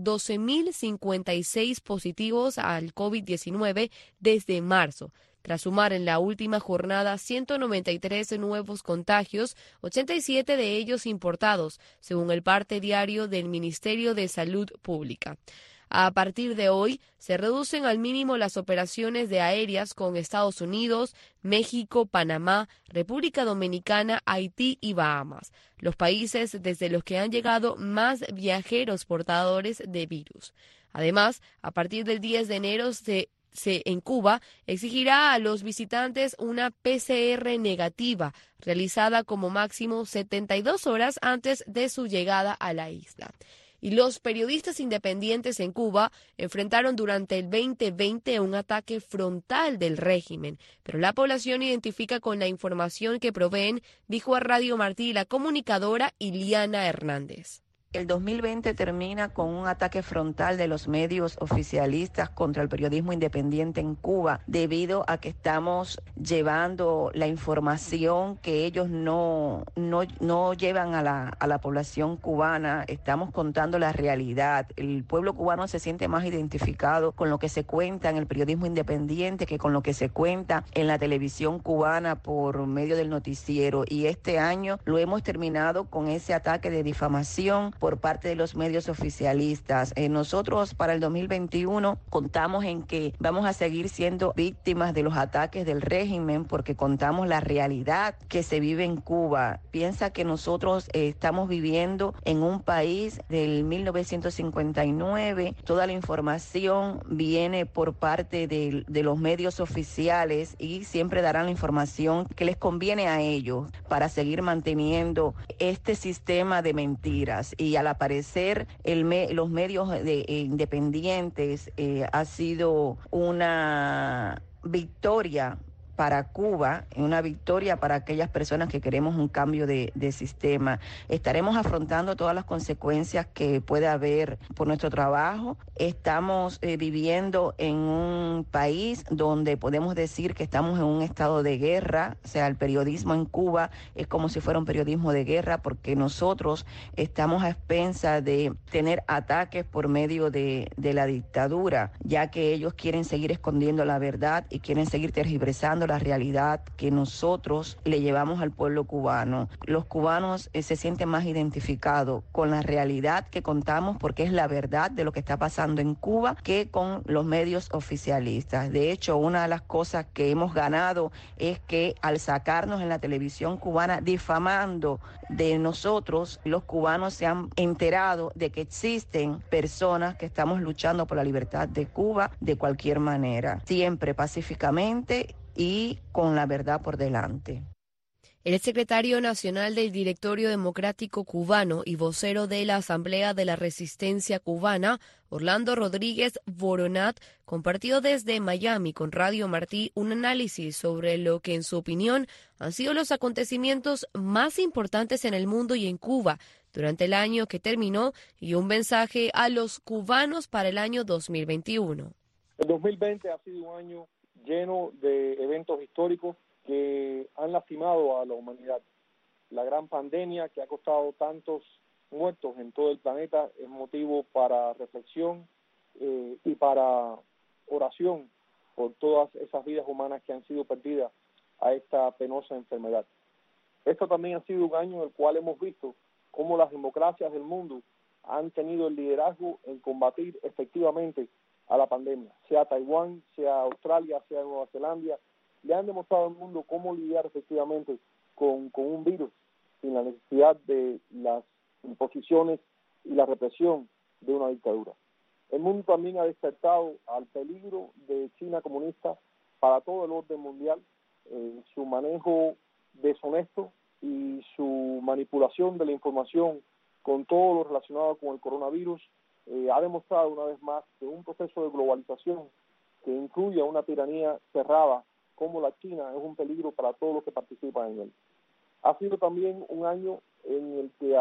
12.056 positivos al COVID-19 desde marzo. Tras sumar en la última jornada 193 nuevos contagios, 87 de ellos importados, según el parte diario del Ministerio de Salud Pública. A partir de hoy, se reducen al mínimo las operaciones de aéreas con Estados Unidos, México, Panamá, República Dominicana, Haití y Bahamas, los países desde los que han llegado más viajeros portadores de virus. Además, a partir del 10 de enero en Cuba exigirá a los visitantes una PCR negativa realizada como máximo 72 horas antes de su llegada a la isla. Y los periodistas independientes en Cuba enfrentaron durante el 2020 un ataque frontal del régimen, pero la población identifica con la información que proveen, dijo a Radio Martí la comunicadora Iliana Hernández. El 2020 termina con un ataque frontal de los medios oficialistas contra el periodismo independiente en Cuba, debido a que estamos llevando la información que ellos no llevan a la población cubana. Estamos contando la realidad. El pueblo cubano se siente más identificado con lo que se cuenta en el periodismo independiente que con lo que se cuenta en la televisión cubana por medio del noticiero. Y este año lo hemos terminado con ese ataque de difamación por parte de los medios oficialistas. Nosotros para el 2021 contamos en que vamos a seguir siendo víctimas de los ataques del régimen porque contamos la realidad que se vive en Cuba. Piensa que nosotros estamos viviendo en un país del 1959. Toda la información viene por parte de los medios oficiales y siempre darán la información que les conviene a ellos para seguir manteniendo este sistema de mentiras. Y al aparecer los medios independientes ha sido una victoria para Cuba, una victoria para aquellas personas que queremos un cambio de sistema. Estaremos afrontando todas las consecuencias que pueda haber por nuestro trabajo. Estamos viviendo en un país donde podemos decir que estamos en un estado de guerra. O sea, el periodismo en Cuba es como si fuera un periodismo de guerra porque nosotros estamos a expensas de tener ataques por medio de la dictadura, ya que ellos quieren seguir escondiendo la verdad y quieren seguir tergiversando la realidad que nosotros le llevamos al pueblo cubano. Los cubanos se sienten más identificados con la realidad que contamos porque es la verdad de lo que está pasando en Cuba que con los medios oficialistas. De hecho, una de las cosas que hemos ganado es que al sacarnos en la televisión cubana difamando de nosotros, los cubanos se han enterado de que existen personas que estamos luchando por la libertad de Cuba de cualquier manera, siempre pacíficamente y con la verdad por delante. El secretario nacional del Directorio Democrático Cubano y vocero de la Asamblea de la Resistencia Cubana, Orlando Rodríguez Boronat, compartió desde Miami con Radio Martí un análisis sobre lo que, en su opinión, han sido los acontecimientos más importantes en el mundo y en Cuba durante el año que terminó y un mensaje a los cubanos para el año 2021. El 2020 ha sido un año lleno de eventos históricos que han lastimado a la humanidad. La gran pandemia que ha costado tantos muertos en todo el planeta es motivo para reflexión y para oración por todas esas vidas humanas que han sido perdidas a esta penosa enfermedad. Esto también ha sido un año en el cual hemos visto cómo las democracias del mundo han tenido el liderazgo en combatir efectivamente a la pandemia, sea Taiwán, sea Australia, sea Nueva Zelanda, le han demostrado al mundo cómo lidiar efectivamente con un virus sin la necesidad de las imposiciones y la represión de una dictadura. El mundo también ha despertado al peligro de China comunista para todo el orden mundial, su manejo deshonesto y su manipulación de la información con todo lo relacionado con el coronavirus ha demostrado una vez más que un proceso de globalización que incluye a una tiranía cerrada como la China es un peligro para todos los que participan en él. Ha sido también un año en el que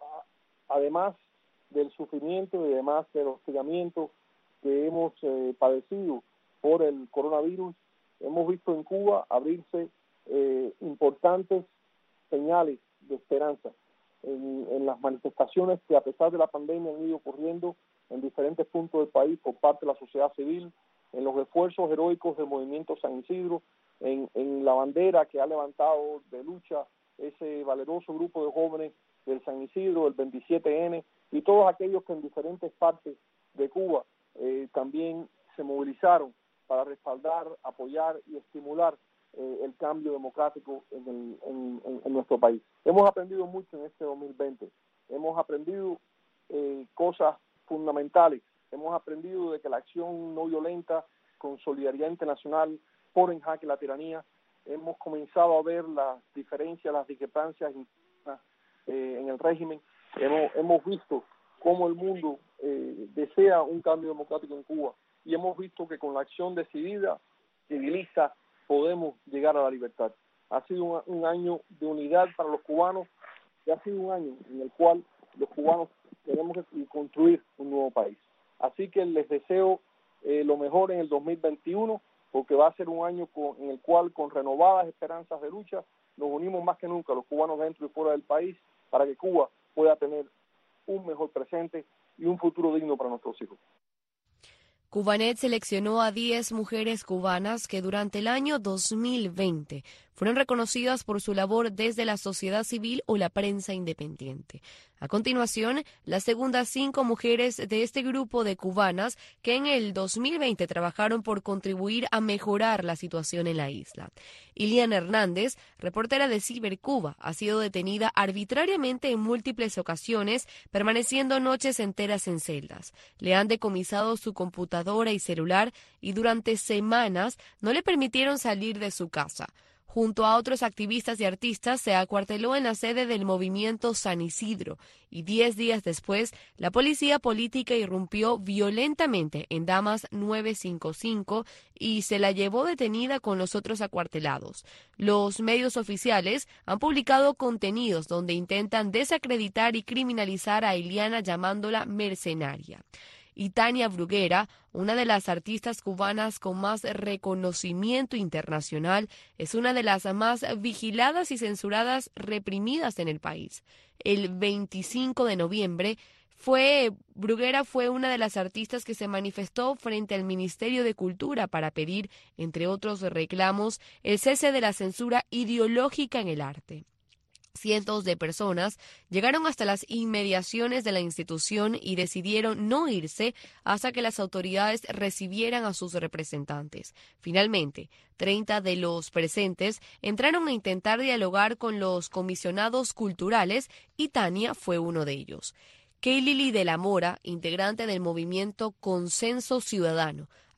además del sufrimiento y además del hostigamiento que hemos padecido por el coronavirus, hemos visto en Cuba abrirse importantes señales de esperanza en las manifestaciones que a pesar de la pandemia han ido ocurriendo en diferentes puntos del país por parte de la sociedad civil, en los esfuerzos heroicos del movimiento San Isidro, en la bandera que ha levantado de lucha ese valeroso grupo de jóvenes del San Isidro, el 27N, y todos aquellos que en diferentes partes de Cuba también se movilizaron para respaldar, apoyar y estimular el cambio democrático en nuestro país. Hemos aprendido mucho en este 2020, hemos aprendido cosas fundamentales, hemos aprendido de que la acción no violenta con solidaridad internacional pone en jaque la tiranía, hemos comenzado a ver las diferencias, las discrepancias en el régimen, hemos visto cómo el mundo desea un cambio democrático en Cuba y hemos visto que con la acción decidida, civilista, podemos llegar a la libertad. Ha sido un año de unidad para los cubanos y ha sido un año en el cual los cubanos tenemos que construir un nuevo país. Así que les deseo lo mejor en el 2021 porque va a ser un año en el cual con renovadas esperanzas de lucha nos unimos más que nunca los cubanos dentro y fuera del país para que Cuba pueda tener un mejor presente y un futuro digno para nuestros hijos. Cubanet seleccionó a 10 mujeres cubanas que durante el año 2020 fueron reconocidas por su labor desde la sociedad civil o la prensa independiente. A continuación, las segundas 5 mujeres de este grupo de cubanas que en el 2020 trabajaron por contribuir a mejorar la situación en la isla. Iliana Hernández, reportera de Cibercuba, ha sido detenida arbitrariamente en múltiples ocasiones, permaneciendo noches enteras en celdas. Le han decomisado su computadora y celular y durante semanas no le permitieron salir de su casa. Junto a otros activistas y artistas, se acuarteló en la sede del movimiento San Isidro y 10 días después, la policía política irrumpió violentamente en Damas 955 y se la llevó detenida con los otros acuartelados. Los medios oficiales han publicado contenidos donde intentan desacreditar y criminalizar a Iliana llamándola mercenaria. Y Tania Bruguera, una de las artistas cubanas con más reconocimiento internacional, es una de las más vigiladas y censuradas reprimidas en el país. El 25 de noviembre, Bruguera fue una de las artistas que se manifestó frente al Ministerio de Cultura para pedir, entre otros reclamos, el cese de la censura ideológica en el arte. Cientos de personas llegaron hasta las inmediaciones de la institución y decidieron no irse hasta que las autoridades recibieran a sus representantes. Finalmente, 30 de los presentes entraron a intentar dialogar con los comisionados culturales y Tania fue uno de ellos. Keilili de la Mora, integrante del movimiento Consenso Ciudadano,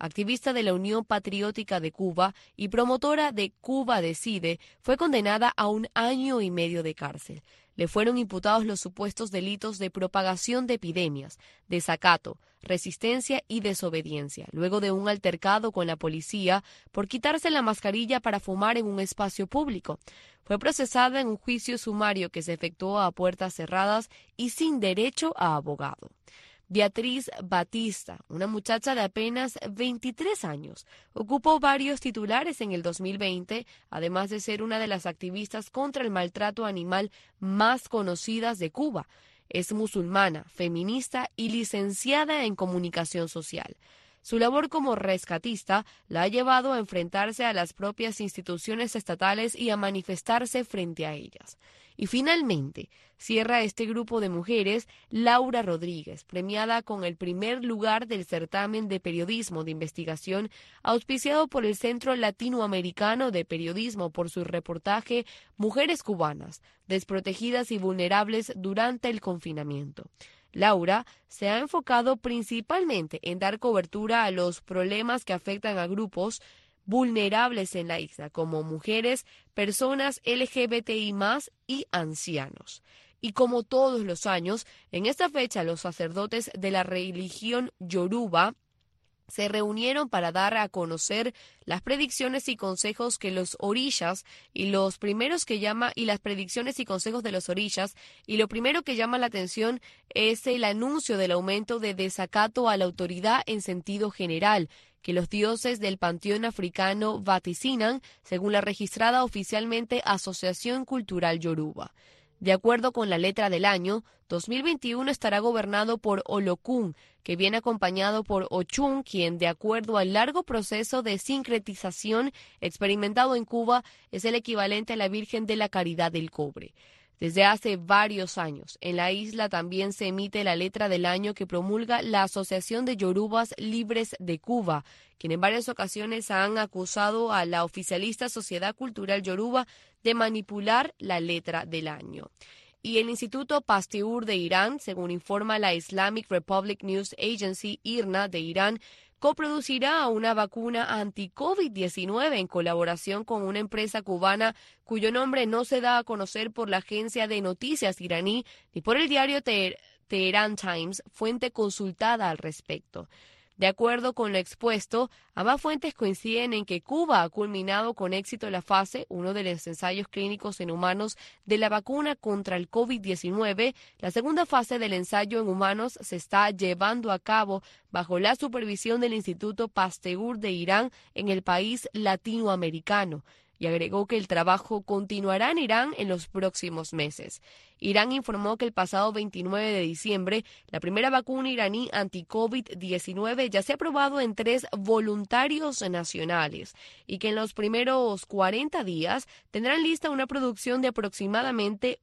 activista de la Unión Patriótica de Cuba y promotora de Cuba Decide, fue condenada a 1 año y medio de cárcel. Le fueron imputados los supuestos delitos de propagación de epidemias, desacato, resistencia y desobediencia, luego de un altercado con la policía por quitarse la mascarilla para fumar en un espacio público. Fue procesada en un juicio sumario que se efectuó a puertas cerradas y sin derecho a abogado. Beatriz Batista, una muchacha de apenas 23 años, ocupó varios titulares en el 2020, además de ser una de las activistas contra el maltrato animal más conocidas de Cuba. Es musulmana, feminista y licenciada en comunicación social. Su labor como rescatista la ha llevado a enfrentarse a las propias instituciones estatales y a manifestarse frente a ellas. Y finalmente, cierra este grupo de mujeres Laura Rodríguez, premiada con el primer lugar del certamen de periodismo de investigación auspiciado por el Centro Latinoamericano de Periodismo por su reportaje Mujeres cubanas, desprotegidas y vulnerables durante el confinamiento. Laura se ha enfocado principalmente en dar cobertura a los problemas que afectan a grupos vulnerables en la isla, como mujeres, personas LGBTI+ y ancianos. Y como todos los años, en esta fecha los sacerdotes de la religión yoruba se reunieron para dar a conocer las predicciones y consejos que los orishas y los primeros que llama y las predicciones y consejos de los orishas, y lo primero que llama la atención es el anuncio del aumento de desacato a la autoridad en sentido general que los dioses del panteón africano vaticinan, según la registrada oficialmente Asociación Cultural Yoruba. De acuerdo con la letra del año, 2021 estará gobernado por Olokun, que viene acompañado por Ochun, quien, de acuerdo al largo proceso de sincretización experimentado en Cuba, es el equivalente a la Virgen de la Caridad del Cobre. Desde hace varios años, en la isla también se emite la letra del año que promulga la Asociación de Yorubas Libres de Cuba, quien en varias ocasiones han acusado a la oficialista Sociedad Cultural Yoruba de manipular la letra del año. Y el Instituto Pasteur de Irán, según informa la Islamic Republic News Agency, IRNA de Irán, coproducirá una vacuna anti-COVID-19 en colaboración con una empresa cubana cuyo nombre no se da a conocer por la agencia de noticias iraní ni por el diario Tehran Times, fuente consultada al respecto. De acuerdo con lo expuesto, ambas fuentes coinciden en que Cuba ha culminado con éxito la fase 1 de los ensayos clínicos en humanos de la vacuna contra el COVID-19. La segunda fase del ensayo en humanos se está llevando a cabo bajo la supervisión del Instituto Pasteur de Irán en el país latinoamericano. Y agregó que el trabajo continuará en Irán en los próximos meses. Irán informó que el pasado 29 de diciembre, la primera vacuna iraní anti-COVID-19 ya se ha aprobado en 3 voluntarios nacionales y que en los primeros 40 días tendrán lista una producción de aproximadamente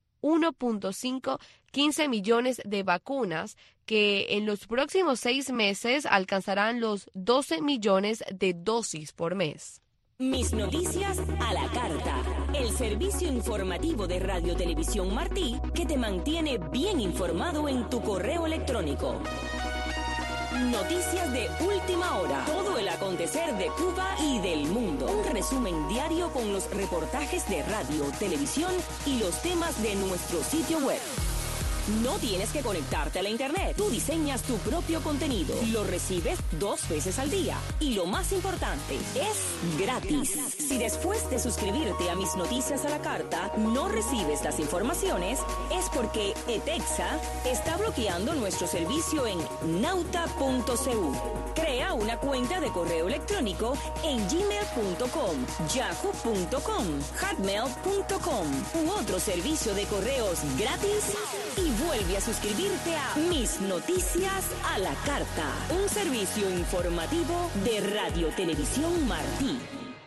1.15 millones de vacunas que en los próximos 6 meses alcanzarán los 12 millones de dosis por mes. Mis noticias a la carta. El servicio informativo de Radio Televisión Martí que te mantiene bien informado en tu correo electrónico. Noticias de última hora. Todo el acontecer de Cuba y del mundo. Un resumen diario con los reportajes de radio, televisión y los temas de nuestro sitio web. No tienes que conectarte a la internet. Tú diseñas tu propio contenido. Lo recibes 2 veces al día. Y lo más importante, es gratis. Si después de suscribirte a Mis Noticias a la Carta no recibes las informaciones, es porque ETEXA está bloqueando nuestro servicio en nauta.cu. Crea una cuenta de correo electrónico en gmail.com, yahoo.com, hotmail.com u otro servicio de correos gratis y vuelve a suscribirte a Mis Noticias a la Carta, un servicio informativo de Radio Televisión Martí.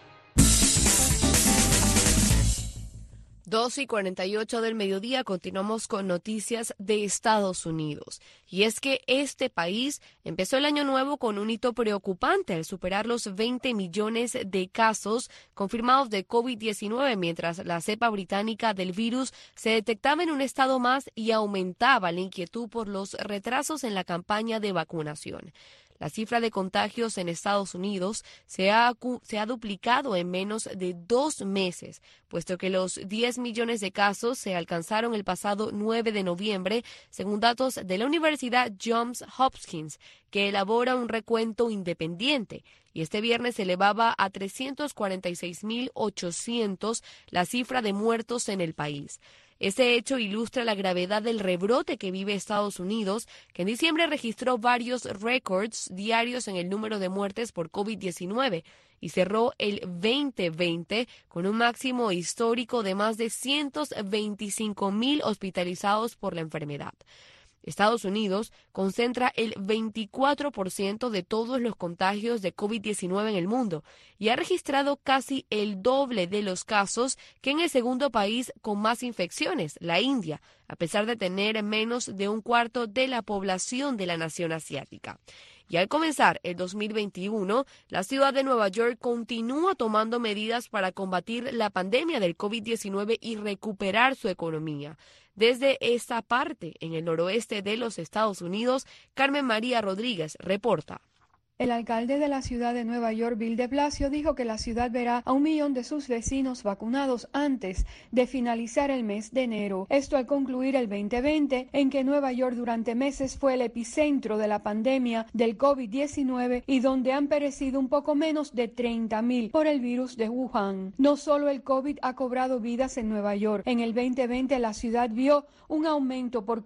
2:48 del mediodía, continuamos con noticias de Estados Unidos. Y es que este país empezó el año nuevo con un hito preocupante al superar los 20 millones de casos confirmados de COVID-19, mientras la cepa británica del virus se detectaba en un estado más y aumentaba la inquietud por los retrasos en la campaña de vacunación. La cifra de contagios en Estados Unidos se ha duplicado en menos de 2 meses, puesto que los 10 millones de casos se alcanzaron el pasado 9 de noviembre, según datos de la Universidad Johns Hopkins, que elabora un recuento independiente, y este viernes se elevaba a 346.800 la cifra de muertos en el país. Este hecho ilustra la gravedad del rebrote que vive Estados Unidos, que en diciembre registró varios récords diarios en el número de muertes por COVID-19 y cerró el 2020 con un máximo histórico de más de 125.000 hospitalizados por la enfermedad. Estados Unidos concentra el 24% de todos los contagios de COVID-19 en el mundo y ha registrado casi el doble de los casos que en el segundo país con más infecciones, la India, a pesar de tener menos de un cuarto de la población de la nación asiática. Y al comenzar el 2021, la ciudad de Nueva York continúa tomando medidas para combatir la pandemia del COVID-19 y recuperar su economía. Desde esta parte, en el noroeste de los Estados Unidos, Carmen María Rodríguez reporta. El alcalde de la ciudad de Nueva York, Bill de Blasio, dijo que la ciudad verá a 1 millón de sus vecinos vacunados antes de finalizar el mes de enero. Esto al concluir el 2020, en que Nueva York durante meses fue el epicentro de la pandemia del COVID-19 y donde han perecido un poco menos de 30.000 por el virus de Wuhan. No solo el COVID ha cobrado vidas en Nueva York. En el 2020 la ciudad vio un aumento por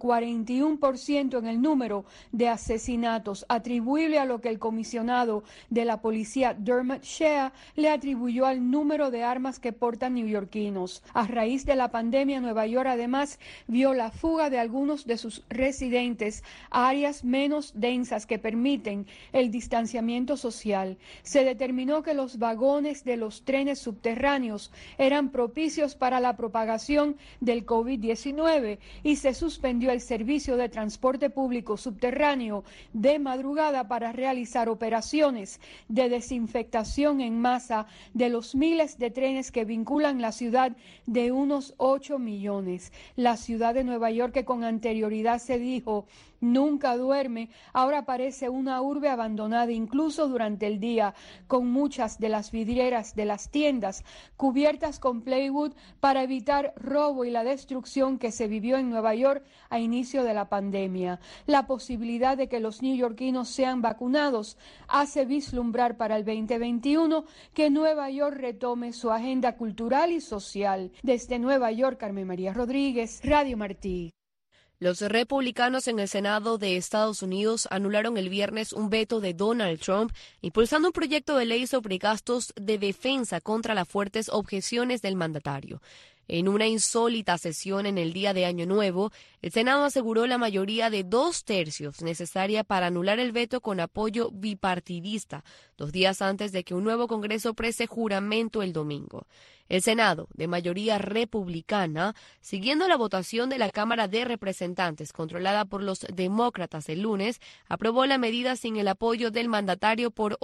41% en el número de asesinatos, atribuible a lo que el comisionado de la policía Dermot Shea le atribuyó al número de armas que portan neoyorquinos. A raíz de la pandemia, Nueva York además vio la fuga de algunos de sus residentes a áreas menos densas que permiten el distanciamiento social. Se determinó que los vagones de los trenes subterráneos eran propicios para la propagación del COVID-19 y se suspendió el servicio de transporte público subterráneo de madrugada para realizar operaciones de desinfectación en masa de los miles de trenes que vinculan la ciudad de unos 8 millones. La ciudad de Nueva York, que con anterioridad se dijo nunca duerme, ahora parece una urbe abandonada incluso durante el día, con muchas de las vidrieras de las tiendas cubiertas con plywood para evitar robo y la destrucción que se vivió en Nueva York a inicio de la pandemia. La posibilidad de que los neoyorquinos sean vacunados hace vislumbrar para el 2021 que Nueva York retome su agenda cultural y social. Desde Nueva York, Carmen María Rodríguez, Radio Martí. Los republicanos en el Senado de Estados Unidos anularon el viernes un veto de Donald Trump, impulsando un proyecto de ley sobre gastos de defensa contra las fuertes objeciones del mandatario. En una insólita sesión en el día de Año Nuevo, el Senado aseguró la mayoría de 2/3 necesaria para anular el veto con apoyo bipartidista, 2 días antes de que un nuevo Congreso preste juramento el domingo. El Senado, de mayoría republicana, siguiendo la votación de la Cámara de Representantes controlada por los demócratas el lunes, aprobó la medida sin el apoyo del mandatario por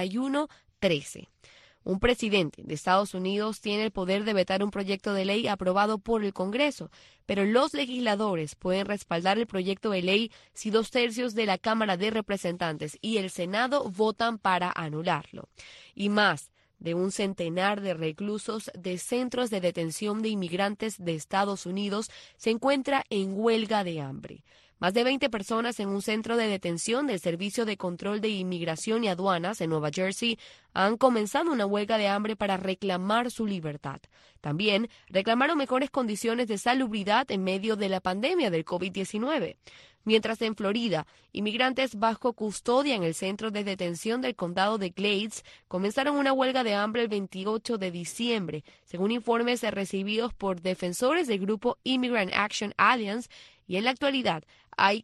81-13. Un presidente de Estados Unidos tiene el poder de vetar un proyecto de ley aprobado por el Congreso, pero los legisladores pueden respaldar el proyecto de ley si 2/3 de la Cámara de Representantes y el Senado votan para anularlo. Y más de un centenar de reclusos de centros de detención de inmigrantes de Estados Unidos se encuentra en huelga de hambre. Más de 20 personas en un centro de detención del Servicio de Control de Inmigración y Aduanas en Nueva Jersey han comenzado una huelga de hambre para reclamar su libertad. También reclamaron mejores condiciones de salubridad en medio de la pandemia del COVID-19. Mientras en Florida, inmigrantes bajo custodia en el centro de detención del condado de Glades comenzaron una huelga de hambre el 28 de diciembre, según informes recibidos por defensores del grupo Immigrant Action Alliance, y en la actualidad hay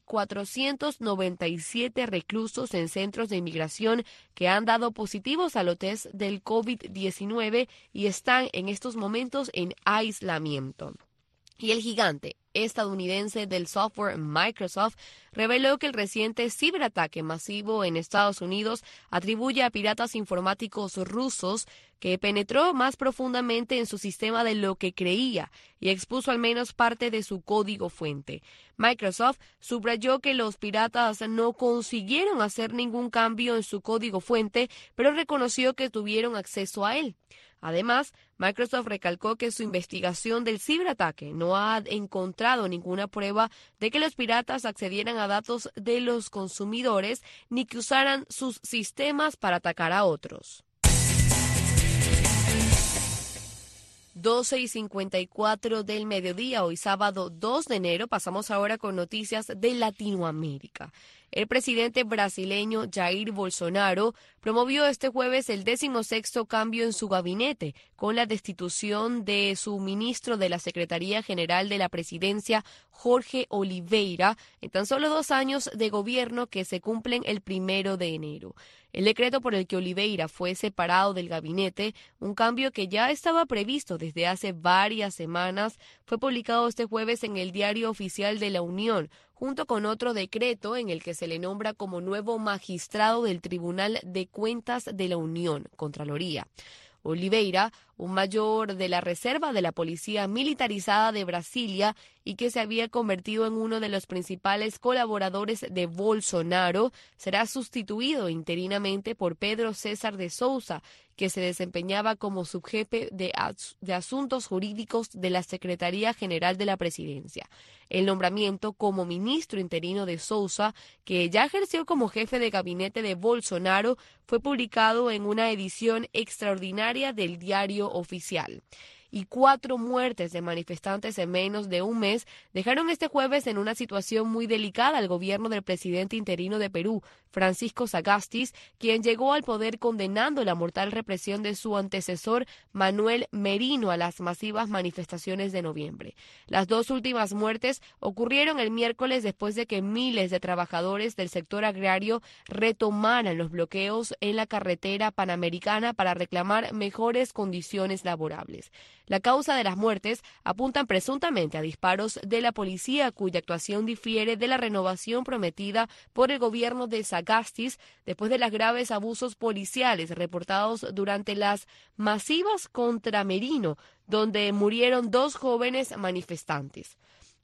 497 reclusos en centros de inmigración que han dado positivos a los test del COVID-19 y están en estos momentos en aislamiento. Y el gigante estadounidense del software Microsoft reveló que el reciente ciberataque masivo en Estados Unidos atribuye a piratas informáticos rusos que penetró más profundamente en su sistema de lo que creía y expuso al menos parte de su código fuente. Microsoft subrayó que los piratas no consiguieron hacer ningún cambio en su código fuente, pero reconoció que tuvieron acceso a él. Además, Microsoft recalcó que su investigación del ciberataque no ha encontrado ninguna prueba de que los piratas accedieran a datos de los consumidores ni que usaran sus sistemas para atacar a otros. 12:54 del mediodía, hoy sábado 2 de enero, pasamos ahora con noticias de Latinoamérica. El presidente brasileño Jair Bolsonaro promovió este jueves el 16º cambio en su gabinete, con la destitución de su ministro de la Secretaría General de la Presidencia, Jorge Oliveira, en tan solo 2 años de gobierno que se cumplen el 1 de enero. El decreto por el que Oliveira fue separado del gabinete, un cambio que ya estaba previsto desde hace varias semanas, fue publicado este jueves en el Diario Oficial de la Unión, junto con otro decreto en el que se le nombra como nuevo magistrado del Tribunal de Cuentas de la Unión, Contraloría. Oliveira, un mayor de la reserva de la Policía Militarizada de Brasilia y que se había convertido en uno de los principales colaboradores de Bolsonaro, será sustituido interinamente por Pedro César de Sousa, que se desempeñaba como subjefe de Asuntos Jurídicos de la Secretaría General de la Presidencia. El nombramiento como ministro interino de Sousa, que ya ejerció como jefe de gabinete de Bolsonaro, fue publicado en una edición extraordinaria del Diario Oficial. Y 4 muertes de manifestantes en menos de un mes dejaron este jueves en una situación muy delicada al gobierno del presidente interino de Perú, Francisco Sagasti, quien llegó al poder condenando la mortal represión de su antecesor Manuel Merino a las masivas manifestaciones de noviembre. Las 2 últimas muertes ocurrieron el miércoles después de que miles de trabajadores del sector agrario retomaran los bloqueos en la carretera panamericana para reclamar mejores condiciones laborables. La causa de las muertes apuntan presuntamente a disparos de la policía, cuya actuación difiere de la renovación prometida por el gobierno de Sagasti después de los graves abusos policiales reportados durante las masivas contra Merino, donde murieron 2 jóvenes manifestantes.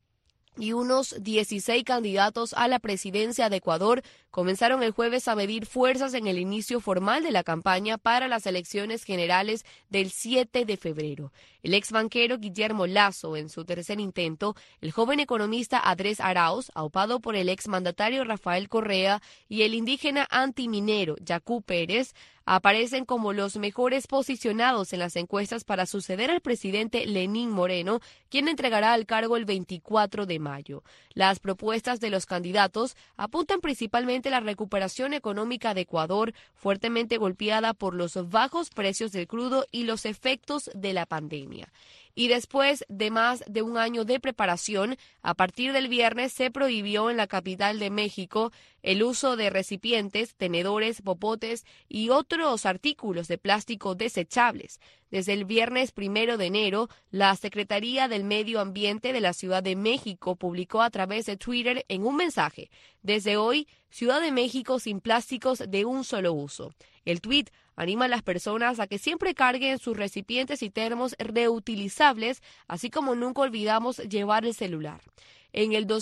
Y unos 16 candidatos a la presidencia de Ecuador comenzaron el jueves a medir fuerzas en el inicio formal de la campaña para las elecciones generales del 7 de febrero. El ex banquero Guillermo Lasso en su tercer intento, el joven economista Andrés Arauz, aupado por el ex mandatario Rafael Correa, y el indígena antiminero Yacú Pérez, aparecen como los mejores posicionados en las encuestas para suceder al presidente Lenín Moreno, quien entregará el cargo el 24 de mayo. Las propuestas de los candidatos apuntan principalmente a la recuperación económica de Ecuador, fuertemente golpeada por los bajos precios del crudo y los efectos de la pandemia. Y después de más de un año de preparación, a partir del viernes se prohibió en la capital de México el uso de recipientes, tenedores, popotes y otros artículos de plástico desechables. Desde el viernes 1 de enero, la Secretaría del Medio Ambiente de la Ciudad de México publicó a través de Twitter en un mensaje: desde hoy, Ciudad de México sin plásticos de un solo uso. El tuit anima a las personas a que siempre carguen sus recipientes y termos reutilizables, así como nunca olvidamos llevar el celular. En el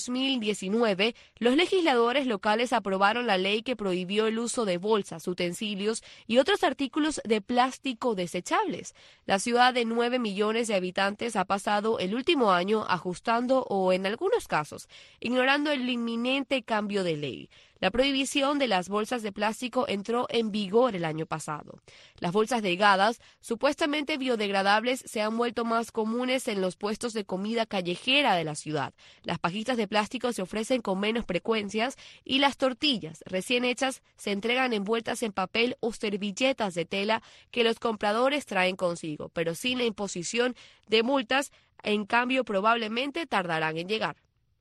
2019, los legisladores locales aprobaron la ley que prohibió el uso de bolsas, utensilios y otros artículos de plástico desechables. La ciudad de 9 millones de habitantes ha pasado el último año ajustando o, en algunos casos, ignorando el inminente cambio de ley. La prohibición de las bolsas de plástico entró en vigor el año pasado. Las bolsas delgadas, supuestamente biodegradables, se han vuelto más comunes en los puestos de comida callejera de la ciudad. Las pajitas de plástico se ofrecen con menos frecuencias y las tortillas recién hechas se entregan envueltas en papel o servilletas de tela que los compradores traen consigo, pero sin la imposición de multas. En cambio, probablemente tardarán en llegar.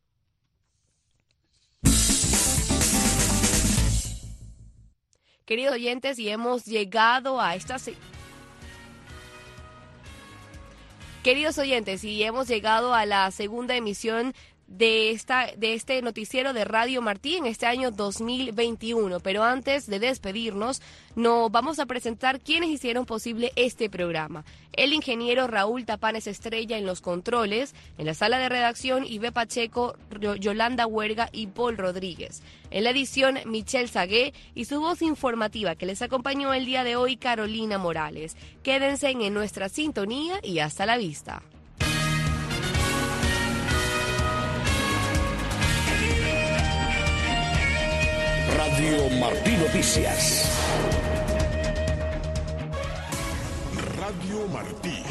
Queridos oyentes, y hemos llegado a esta Queridos oyentes, y hemos llegado a la segunda emisión de este noticiero de Radio Martí en este año 2021. Pero antes de despedirnos, nos vamos a presentar quienes hicieron posible este programa. El ingeniero Raúl Tapanes Estrella en los controles, en la sala de redacción Ibe Pacheco, Yolanda Huerga y Paul Rodríguez. En la edición Michelle Sagué y su voz informativa que les acompañó el día de hoy Carolina Morales. Quédense en nuestra sintonía y hasta la vista. Radio Martí Noticias. Radio Martí.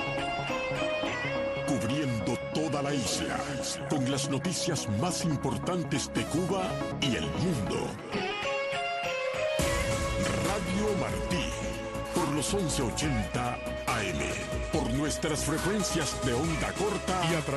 Cubriendo toda la isla con las noticias más importantes de Cuba y el mundo. Radio Martí. Por los 1180 AM. Por nuestras frecuencias de onda corta y a